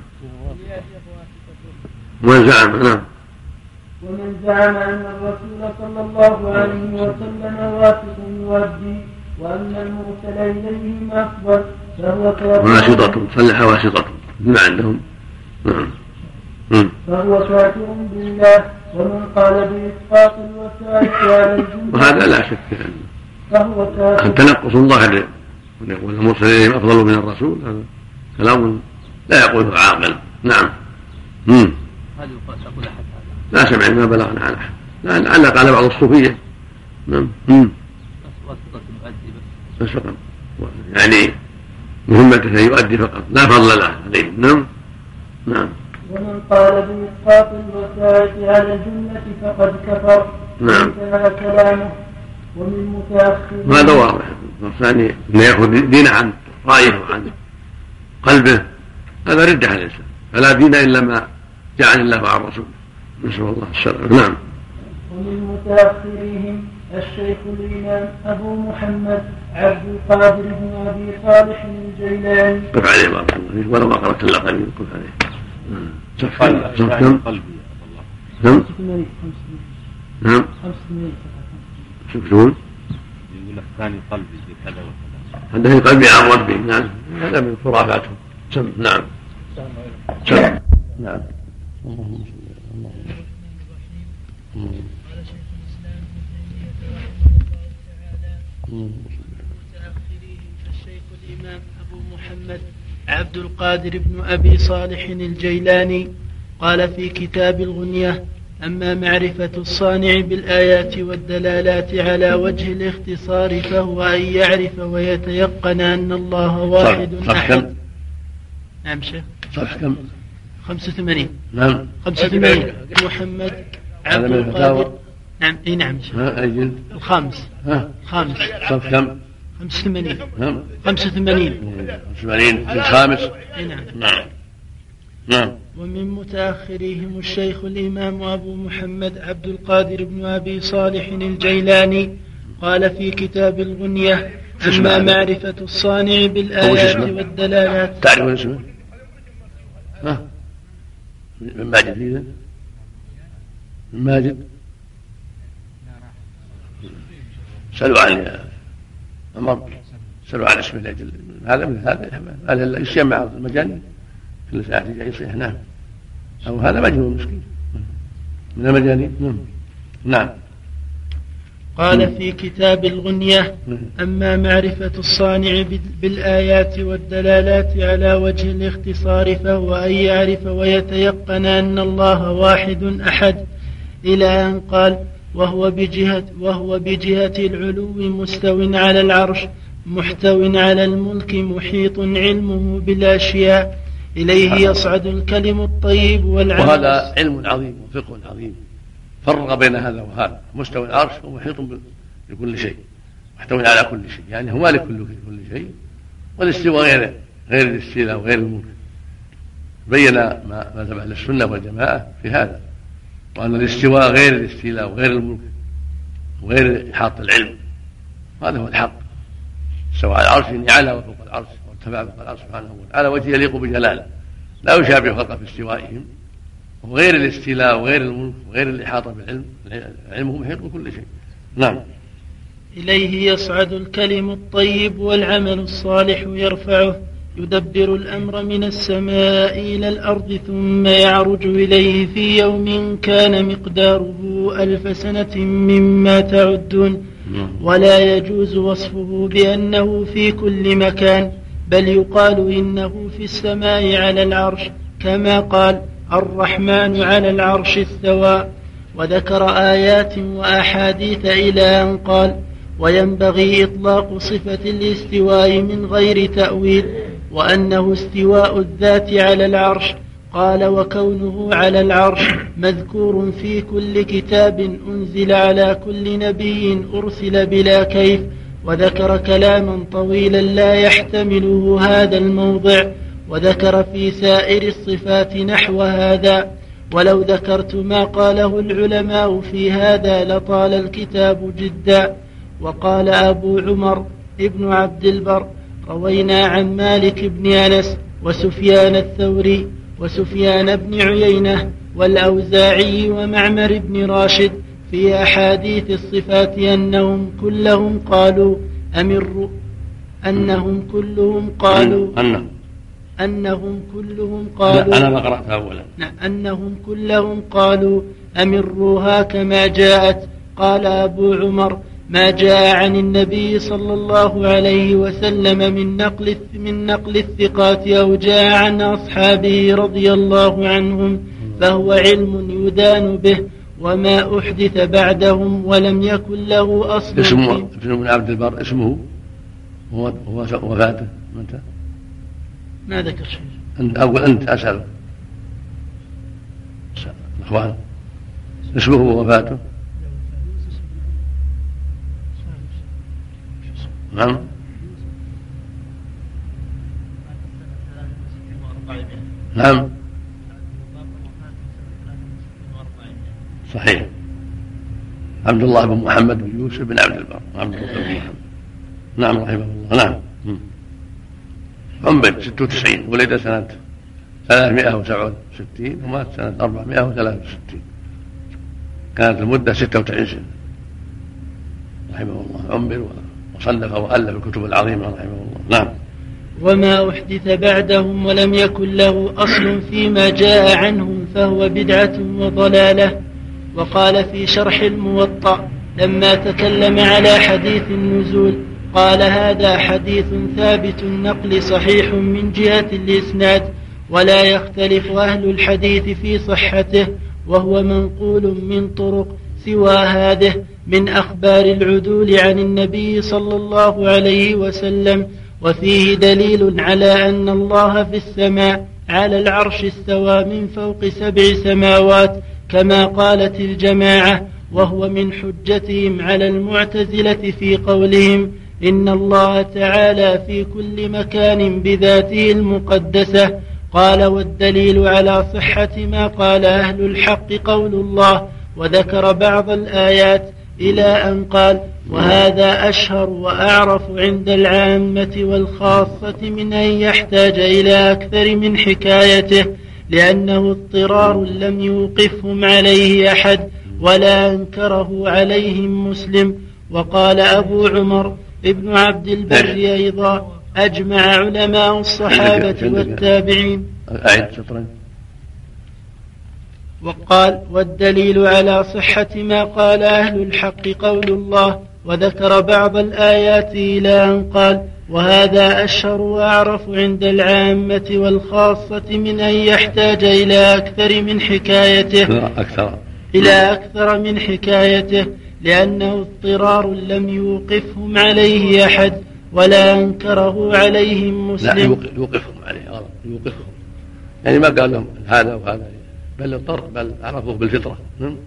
ومن زعم نعم ومن زعم أن الرسول صلى الله عليه وسلم واثق يؤدي وأن المرسل إليهم أفضل فهو كافر واسطة صلح واسطة ما عندهم نعم فهو كافر بالله. ومن قال بإسقاط الوسائط على الجنة وهذا لا شك يعني فهو كافر. تنقص ظاهر ويقول المرسل إليهم أفضل من الرسول هذا كلام لا يقوله عاقل. نعم هذه تقول أحد لا سمع ما بلغنا عن أحد لعل قال بعض الصوفية نعم واسطة يؤدي بس فقط يعني مهمته يؤدي فقط لا فضل له عليه. نعم نعم ومن قال بإسقاط الوسائط على الجنة فقد كفر. نعم انتهى كلامه. ومن متأخر هذا واضح. الثاني أن يأخذ دين عن رأيه وعن قلبه هذا ردة على الإنسان فلا دين إلا ما جعل الله عن رسوله نسأل الله السلامة. نعم. ومن متأخرهم الشيخ الإمام أبو محمد عبد القادر بن أبي صالح الجيلاني. قف عليه بارك الله فيك ولو ما قرأت إلا قليل قف عليه. صف صف كم؟ كم؟ نعم. شوف شلون؟ يقول الثاني قلبي بكذا وكذا. عنده قلبي عن ربي. نعم هذا من خرافاتهم. سم نعم. سم نعم. اللهم صل على محمد. قال شيخ الإسلام ابن تيمية رحمه الله تعالى متأخريهم الشيخ الإمام أبو محمد عبد القادر بن أبي صالح الجيلاني قال في كتاب الغنية: أما معرفة الصانع بالآيات والدلالات على وجه الاختصار فهو أن يعرف ويتيقن أن الله واحد أحد. نعم شيخ. صفحة كم؟ خمسة وثمانين. نعم. خمسة وثمانين. محمد عبد القادر. نعم اي نعم شيخ. أجل. الخامس. ها. خامس. صف كم؟ خمسة وثمانين. نعم. خمسة وثمانين. خمسة وثمانين في الخامس. اي نعم. نعم. نعم. ومن متأخرهم الشيخ الإمام أبو محمد عبد القادر بن أبي صالح الجيلاني قال في كتاب الغنية: أما معرفة الصانع بالآيات والدلالات. تعرفون اسمه؟ ها؟ من ماجد فيه من ماجد سألوا عن يا عمر سألوا عن اسمه لأجل هذا من هذا هذا يسمى مع المجانين كل ساعة يصيح. نعم. أو هذا مجنون مسكين من المجانين. نعم. نعم. قال في كتاب الغنية: أما معرفة الصانع بالآيات والدلالات على وجه الاختصار فهو أن يعرف ويتيقن أن الله واحد أحد، إلى أن قال: وهو بجهة, وهو بجهة العلو مستو على العرش محتو على الملك محيط علمه بالأشياء إليه يصعد الكلم الطيب والعمل. وهذا علم عظيم وفقه عظيم فرق بين هذا وهذا. مستوى العرش ومحيط بكل شيء محتوى على كل شيء يعني هو مالك كل شيء. والاستواء غير غير الاستيلاء وغير الملك. بين ما مذهب أهل السنة والجماعة في هذا وأن الاستواء غير الاستيلاء وغير الملك وغير إحاطة العلم. هذا هو الحق. استوى على العرش يعني على وفوق العرش وارتفع فوق العرش سبحانه وتعالى وجه يليق بجلاله لا يشابه خلقه في استوائهم. وغير الاستيلاء وغير الملك وغير الإحاطة بالعلم علمه محيط بكل شيء. نعم. إليه يصعد الكلم الطيب والعمل الصالح يرفعه يدبر الأمر من السماء إلى الأرض ثم يعرج إليه في يوم كان مقداره ألف سنة مما تعدون. ولا يجوز وصفه بأنه في كل مكان بل يقال إنه في السماء على العرش كما قال: الرحمن على العرش استوى. وذكر آيات وأحاديث إلى أن قال: وينبغي إطلاق صفة الاستواء من غير تأويل وأنه استواء الذات على العرش. قال: وكونه على العرش مذكور في كل كتاب أنزل على كل نبي أرسل بلا كيف وذكر كلاما طويلا لا يحتمله هذا الموضع، وذكر في سائر الصفات نحو هذا. ولو ذكرت ما قاله العلماء في هذا لطال الكتاب جدا. وقال أبو عمر ابن عبد البر: روينا عن مالك بن أنس وسفيان الثوري وسفيان بن عيينة والأوزاعي ومعمر بن راشد في أحاديث الصفات أنهم كلهم قالوا أمروا أنهم كلهم قالوا أنهم أنهم كلهم قالوا أنا ما قرأتها أولا أنهم كلهم قالوا أمروها كما جاءت. قال أبو عمر: ما جاء عن النبي صلى الله عليه وسلم من نقل من نقل الثقات أو جاء عن أصحابه رضي الله عنهم فهو علم يدان به، وما أحدث بعدهم ولم يكن له أصل. اسمه ابن عبد البر اسمه هو وفاته متى؟ ما ذكر شيء. أنت أول أنت أسأل الأخوان اسمه ووفاته. نعم نعم صحيح. عبد الله بن محمد بن يوسف بن عبد البر عبد الله بن محمد. نعم رحمه الله. نعم عمر ستة وتسعين، ولد سنة ثلاثمائة وسبعة وستين ومات سنة أربعمائة وثلاثة وستين، كانت المدة ستة وتسعين سنة رحمه الله. عمر وصنف وألف الكتب العظيمة رحمه الله. نعم. وما أحدث بعدهم ولم يكن له أصل فيما جاء عنهم فهو بدعة وضلالة. وقال في شرح الموطأ لما تكلم على حديث النزول قال: هذا حديث ثابت النقل صحيح من جهة الإسناد، ولا يختلف أهل الحديث في صحته، وهو منقول من طرق سوى هذه من أخبار العدول عن النبي صلى الله عليه وسلم. وفيه دليل على أن الله في السماء على العرش استوى من فوق سبع سماوات كما قالت الجماعة، وهو من حجتهم على المعتزلة في قولهم إن الله تعالى في كل مكان بذاته المقدسة. قال: والدليل على صحة ما قال أهل الحق قول الله، وذكر بعض الآيات إلى أن قال: وهذا أشهر وأعرف عند العامة والخاصة من أن يحتاج إلى أكثر من حكايته، لأنه اضطرار لم يوقفهم عليه أحد ولا أنكره عليهم مسلم. وقال أبو عمر ابن عبد البر أيضا: أجمع علماء الصحابة والتابعين. وقال: والدليل على صحة ما قال أهل الحق قول الله، وذكر بعض الآيات إلى أن قال: وهذا أشهر وأعرف عند العامة والخاصة من أن يحتاج إلى أكثر من حكايته أكثر إلى أكثر من حكايته لأنه اضطرار لم يوقفهم عليه أحد ولا أنكره عليهم مسلم. لا يوقفهم عليه غلط، يوقفهم يعني ما قال لهم هذا وهذا، بل اضطر، بل عرفوه بالفطرة.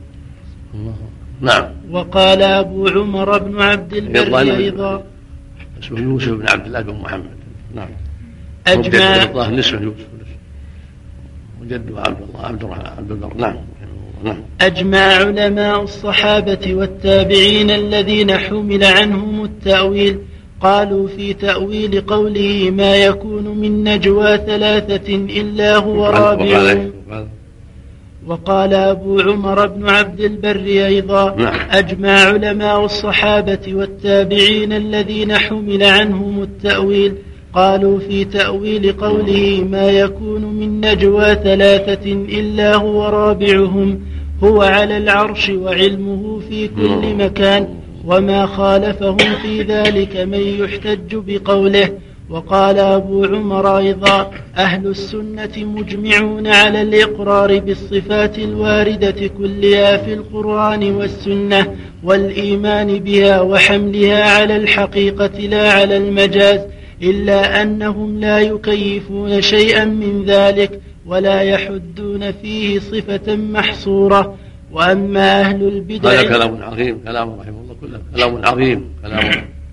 نعم. وقال أبو عمر بن عبد البر أيضا: اسمه يوسف بن عبد الله بن محمد. نعم. أجمع الله نسبه يوسف وجده عبد الله عبد الرحمن عبد البر. نعم. نعم. أجمع علماء الصحابة والتابعين الذين حمل عنهم التأويل قالوا في تأويل قوله: ما يكون من نجوى ثلاثة إلا هو رابعهم. وقال أبو عمر بن عبد البر أيضا: أجمع علماء الصحابة والتابعين الذين حمل عنهم التأويل قالوا في تأويل قوله: ما يكون من نجوى ثلاثة إلا هو رابعهم هو على العرش وعلمه في كل مكان، وما خالفهم في ذلك من يحتج بقوله. وقال أبو عمر أيضا: أهل السنة مجمعون على الإقرار بالصفات الواردة كلها في القرآن والسنة والإيمان بها وحملها على الحقيقة لا على المجاز، إلا أنهم لا يكيفون شيئا من ذلك ولا يحدون فيه صفة محصورة. وأما أهل البدع، هذا كلام عظيم، كلام رحمه الله كله كلام عظيم، كلام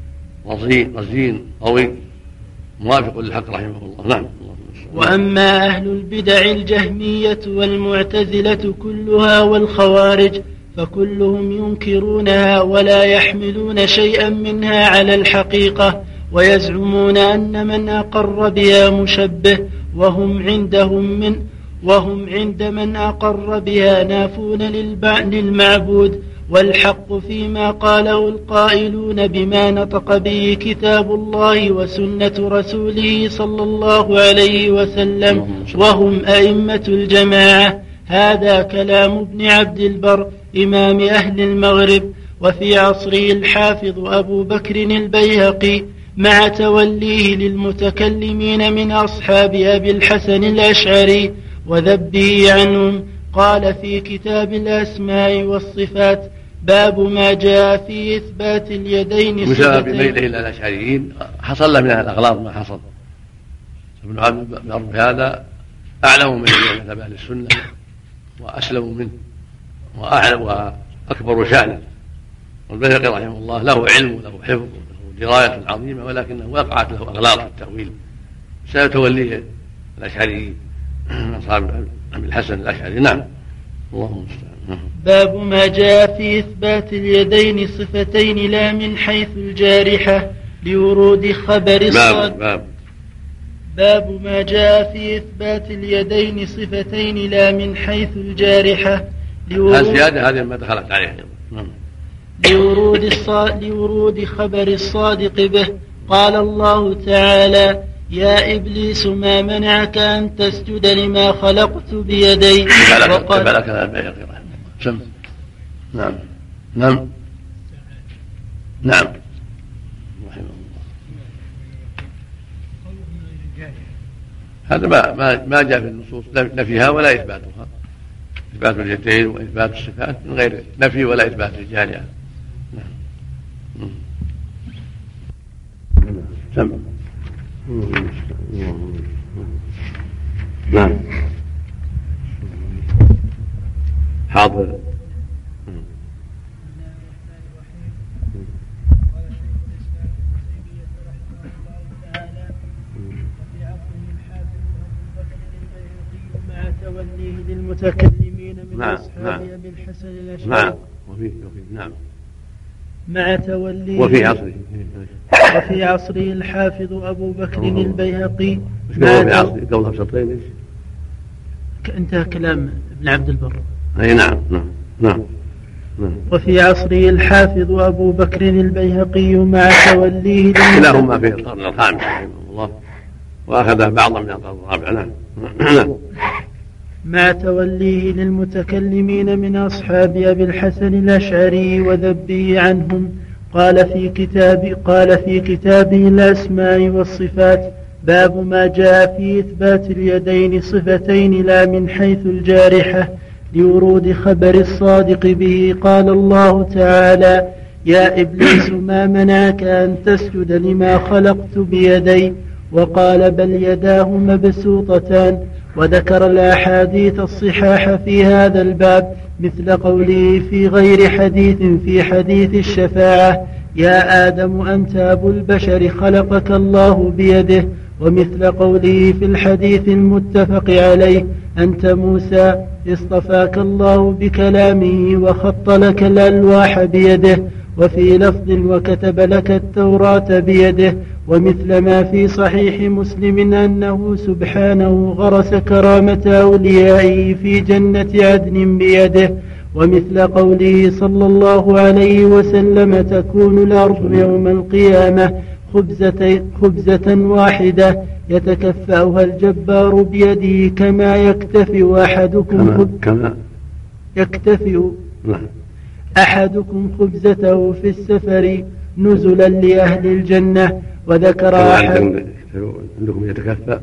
رزين رزين قوي موافق للحق رحمه الله. نعم. وأما أهل البدع الجهمية والمعتزلة كلها والخوارج فكلهم ينكرونها ولا يحملون شيئا منها على الحقيقة ويزعمون أن من أقر بها مشبه وهم عندهم من وهم عند من أقر بها نافون للمعبود والحق فيما قاله القائلون بما نطق به كتاب الله وسنة رسوله صلى الله عليه وسلم وهم أئمة الجماعة. هذا كلام ابن عبد البر إمام أهل المغرب. وفي عصره الحافظ أبو بكر البيهقي مع توليه للمتكلمين من أصحاب أبي الحسن الأشعري وذبه عنهم قال في كتاب الأسماء والصفات باب ما جاء في إثبات اليدين بسبب ميله إلى الأشعريين حصل له من الأغلاط ما حصل. ابن عبد البر هذا أعلم من مذهب أهل السنة وأسلم منه وأعلم وأكبر شأنا. والبيهقي رحمه الله له علم وله حفظ وله دراية عظيمة ولكنه وقعت له أغلاط في التأويل بسبب توليه الأشعريين أصحاب أبي الحسن الأشعري. نعم. الله المستعان. باب ما جاء في إثبات اليدين صفتين لا من حيث الجارحة لورود خبر الصادق. باب, باب ما جاء في إثبات اليدين صفتين لا من حيث الجارحة هالزيادة هذه ما دخلت عليها. نعم. لورود, الصاد... لورود خبر الصادق به. قال الله تعالى يا إبليس ما منعك أن تسجد لما خلقت بيدي وقال لك البيهقي سم. نعم. نعم. نعم. رحمه الله. هذا ما ما ما جاء في النصوص نفيها ولا إثباتها. إثبات اليدين وإثبات الصفات من غير نفي ولا إثبات رجالها. نعم. سم. نعم. حاضر. مع توليه للمتكلمين من نعم. أصحاب أبي الحسن الأشعري. نعم. وفي نعم. مع توليه وفي عصره وفي عصره الحافظ أبو بكر البيهقي قولها بسطرين ايش؟ انتهى كلام ابن عبد البر. اي نعم. نعم. نعم. نعم. وفي عصره الحافظ أبو بكر البيهقي مع توليه كلاهما في القرن الخامس رحمه الله وأخذ بعضا من القرن الرابع. نعم. مع توليه للمتكلمين من أصحاب أبي الحسن الأشعري وذبه عنهم. قال في كتاب قال في كتابه الأسماء والصفات باب ما جاء في إثبات اليدين صفتين لا من حيث الجارحة لورود خبر الصادق به. قال الله تعالى يا إبليس ما منعك أن تسجد لما خلقت بيدي وقال بل يداه مبسوطتان. وذكر الأحاديث الصحاح في هذا الباب مثل قوله في غير حديث في حديث الشفاعة يا آدم أنت أبو البشر خلقك الله بيده. ومثل قوله في الحديث المتفق عليه أنت موسى اصطفاك الله بكلامه وخط لك الألواح بيده. وفي لفظ وكتب لك التوراة بيده. ومثل ما في صحيح مسلم أنه سبحانه غرس كرامة أوليائه في جنة عدن بيده. ومثل قوله صلى الله عليه وسلم تكون الأرض يوم القيامة خبزة, خبزة واحدة يتكفأها الجبار بيده كما يكتفئ أحدكم كما يكتفئ أحدكم خبزته في السفر نزلا لأهل الجنة. وذكر أحد عندكم يتكفأ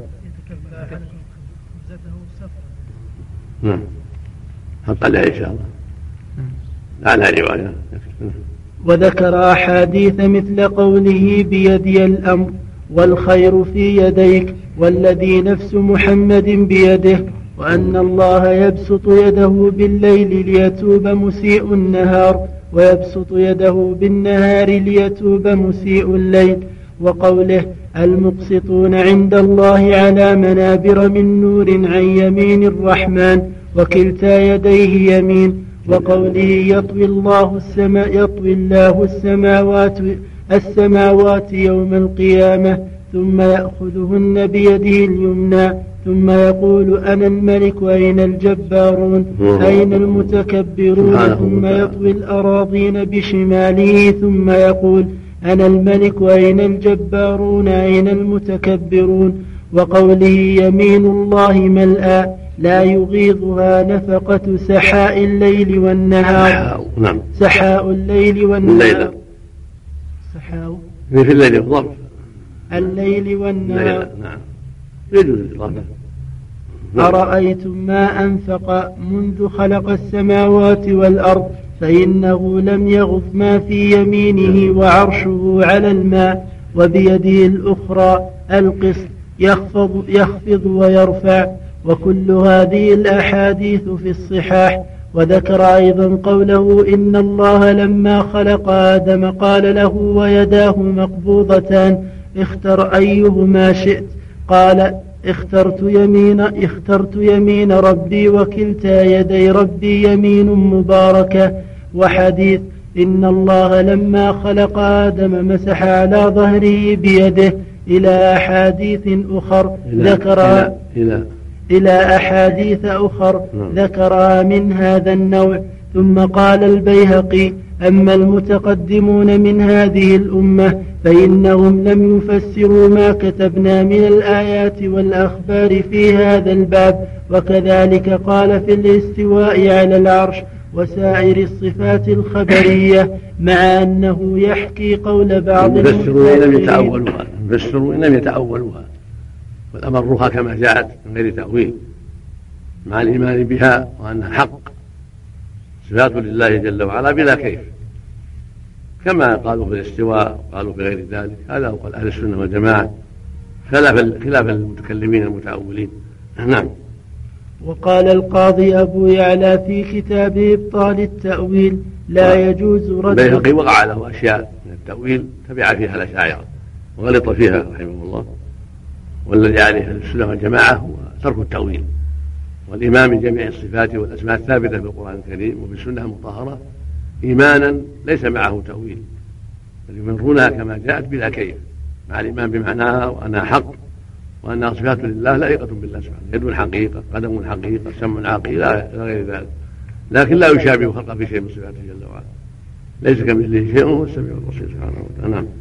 نعم حط عليه إن شاء الله على رواية. وذكر أحاديث مثل قوله بيدي الأمر والخير في يديك والذي نفس محمد بيده. وأن الله يبسط يده بالليل ليتوب مسيء النهار ويبسط يده بالنهار ليتوب مسيء الليل. وقوله المقسطون عند الله على منابر من نور عن يمين الرحمن وكلتا يديه يمين. وقوله يطوي الله السماء يطوي الله السماوات السماوات يوم القيامة ثم يأخذهن بيده اليمنى ثم يقول أنا الملك وأين الجبارون أين المتكبرون ثم يطوي الأراضين بشماله ثم يقول أنا الملك وأين الجبارون أين المتكبرون. وقوله يمين الله ملأى لا يغيضها نفقة سحاء الليل والنهار. نعم. سحاء الليل والنهار. سحاء في الليل الضبط الليل والنهار. نعم. يجوز الإضافة. أرأيتم ما أنفق منذ خلق السماوات والأرض فإنه لم يغض ما في يمينه وعرشه على الماء وبيده الأخرى القسط يخفض, يخفض ويرفع. وكل هذه الأحاديث في الصحاح. وذكر أيضا قوله إن الله لما خلق آدم قال له ويداه مقبوضتان اختر أيهما شئت قال اخترت يمين, اخترت يمين ربي وكلتا يدي ربي يمين مباركة. وحديث إن الله لما خلق آدم مسح على ظهره بيده إلى أحاديث أخر ذكرها إلى, إلى أحاديث أخر ذكرها من هذا النوع. ثم قال البيهقي أما المتقدمون من هذه الأمة فإنهم لم يفسروا ما كتبنا من الآيات والأخبار في هذا الباب. وكذلك قال في الاستواء على العرش وسائر الصفات الخبرية مع أنه يحكي قول بعض المفسرون لم يتأولوها المفسرون لم يتأولوها بل أمروها كما جاءت من غير تأويل مع الإيمان بها وأنها حق صفات لله جل وعلا بلا كيف كما قالوا في الاستواء قالوا في غير ذلك. هذا هو قول أهل السنة والجماعة خلاف المتكلمين المتأولين. نعم. وقال القاضي أبو يعلى في كتابه إبطال التأويل لا يجوز رد. البيهقي وقع له أشياء من التأويل تبع فيها الأشاعرة وغلط فيها رحمه الله. والذي عليه أهل السنة والجماعة هو ترك التأويل والإيمان بجميع الصفات والأسماء الثابتة في القرآن الكريم وفي السنة المطهرة إيمانا ليس معه تأويل بل يمرونها كما جاءت بلا كيف مع الإيمان بمعناها وأنها حق وأنها صفات لله لائقة بالله سبحانه يد حقيقة قدم حقيقة سمع عقيل إلى غير ذلك لكن لا يشابه خلقه في شيء من صفاته جل وعلا ليس كمثله شيء وهو السميع البصير سبحانه وتعالى. نعم.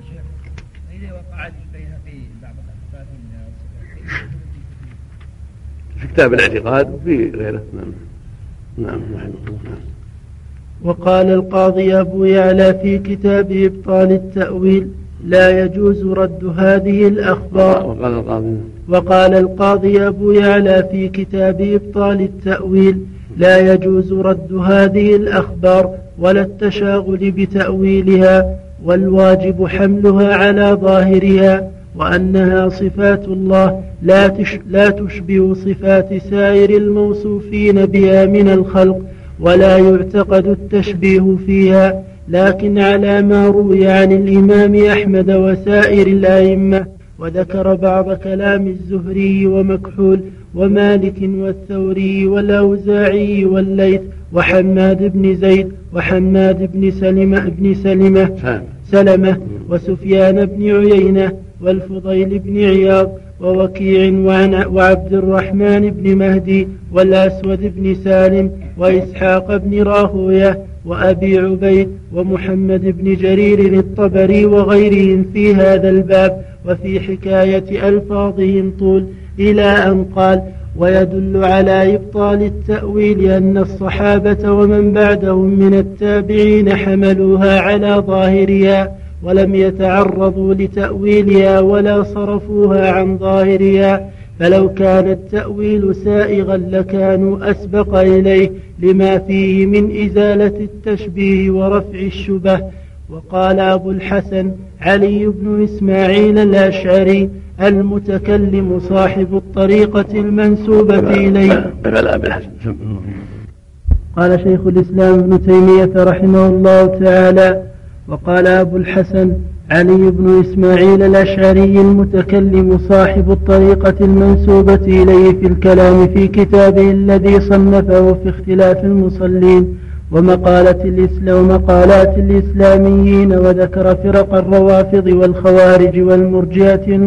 في كتاب الاعتقاد وفي غيره. نعم. نعم رحمه الله. وقال القاضي أبو يعلى في كتاب إبطال التأويل لا يجوز رد هذه الأخبار. وقال القاضي, وقال القاضي أبو يعلى في كتاب إبطال التأويل لا يجوز رد هذه الأخبار ولا التشاغل بتأويلها والواجب حملها على ظاهرها وأنها صفات الله لا, تش لا تشبه صفات سائر الموصوفين بها من الخلق ولا يعتقد التشبيه فيها لكن على ما روي عن الإمام أحمد وسائر الأئمة. وذكر بعض كلام الزهري ومكحول ومالك والثوري والأوزاعي والليث وحماد بن زيد وحماد بن سلمة, بن سلمة, سلمة وسفيان بن عيينة والفضيل بن عياض ووكيع وعبد الرحمن بن مهدي والأسود بن سالم وإسحاق بن راهوية وأبي عبيد ومحمد بن جرير الطبري وغيرهم في هذا الباب وفي حكاية ألفاظهم طول إلى أن قال ويدل على إبطال التأويل أن الصحابة ومن بعدهم من التابعين حملوها على ظاهرها ولم يتعرضوا لتأويلها ولا صرفوها عن ظاهرها فلو كان التأويل سائغا لكانوا أسبق إليه لما فيه من إزالة التشبيه ورفع الشبه. وقال أبو الحسن علي بن إسماعيل الأشعري المتكلم صاحب الطريقة المنسوبة إليه قال شيخ الإسلام ابن تيمية رحمه الله تعالى: وقال أبو الحسن علي بن إسماعيل الأشعري المتكلم صاحب الطريقة المنسوبة إليه في الكلام في كتابه الذي صنفه في اختلاف المصلين ومقالة الإسلام ومقالات الإسلاميين، وذكر فرق الروافض والخوارج والمرجئة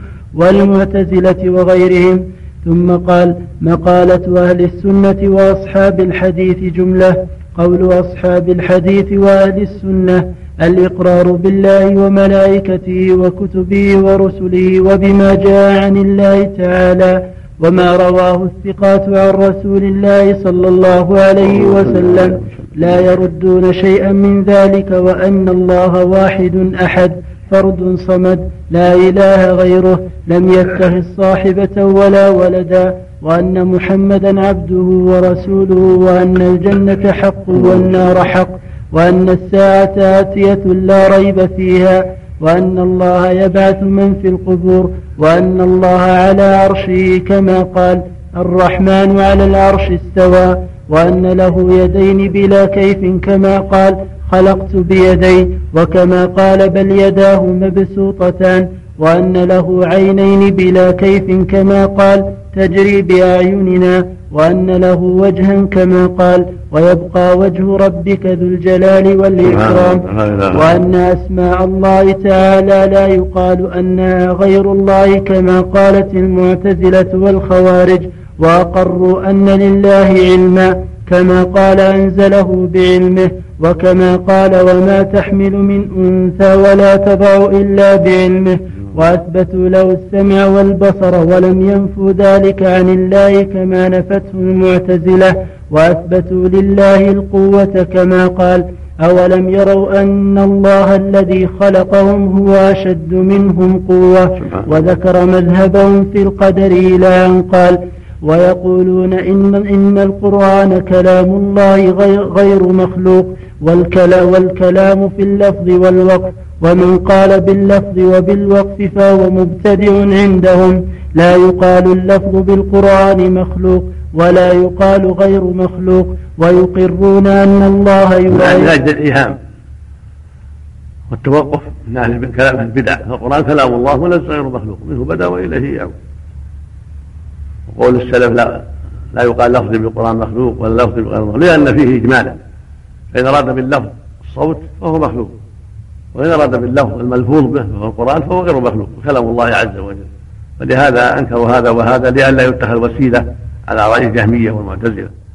والمعتزلة وغيرهم. ثم قال: مقالة أهل السنة وأصحاب الحديث جملة. قول أصحاب الحديث وأهل السنة: الإقرار بالله وملائكته وكتبه ورسله وبما جاء عن الله تعالى وما رواه الثقات عن رسول الله صلى الله عليه وسلم، لا يردون شيئا من ذلك، وأن الله واحد أحد فرد صمد لا إله غيره، لم يتخذ صاحبة ولا ولدا، وأن محمدا عبده ورسوله، وأن الجنة حق والنار حق، وأن الساعة آتية لا ريب فيها، وأن الله يبعث من في القبور، وأن الله على عرشه كما قال: الرحمن على العرش استوى، وأن له يدين بلا كيف كما قال: خلقت بيدي، وكما قال: بل يداه مبسوطتان، وأن له عينين بلا كيف كما قال: تجري بأعيننا، وأن له وجها كما قال: ويبقى وجه ربك ذو الجلال والإكرام، وأن أسماء الله تعالى لا يقال أنها غير الله كما قالت المعتزلة والخوارج، وأقروا أن لله علما كما قال: أنزله بعلمه، وكما قال: وما تحمل من أنثى ولا تضع إلا بعلمه، وأثبتوا له السمع والبصر ولم ينفوا ذلك عن الله كما نفته المعتزلة، وأثبتوا لله القوة كما قال: أولم يروا أن الله الذي خلقهم هو أشد منهم قوة، وذكر مذهبهم في القدر إلى أن قال: ويقولون إن, إن القرآن كلام الله غير, غير مخلوق، والكلام, والكلام في اللفظ والوقف، ومن قال باللفظ وبالوقف فهو مبتدع عندهم، لا يقال اللفظ بالقرآن مخلوق ولا يقال غير مخلوق، ويقرون أن الله يبين الإيهام والتوقف من أهل كلام البدع. القرآن كلام الله وليس غير مخلوق، منه بدأ وإليه يعود. وقول السلف لا, لا يقال لفظ بالقرآن مخلوق ولا لفظ بغير مخلوق، لأن فيه إجمالا، فإن أراد باللفظ الصوت فهو مخلوق، وإن أراد باللفظ الملفوظ به فهو القرآن فهو غير مخلوق، كلام الله عز وجل. ولهذا أنكروا هذا وهذا لئلا يتخذ وسيلة على رأي الجهمية والمعتزلة.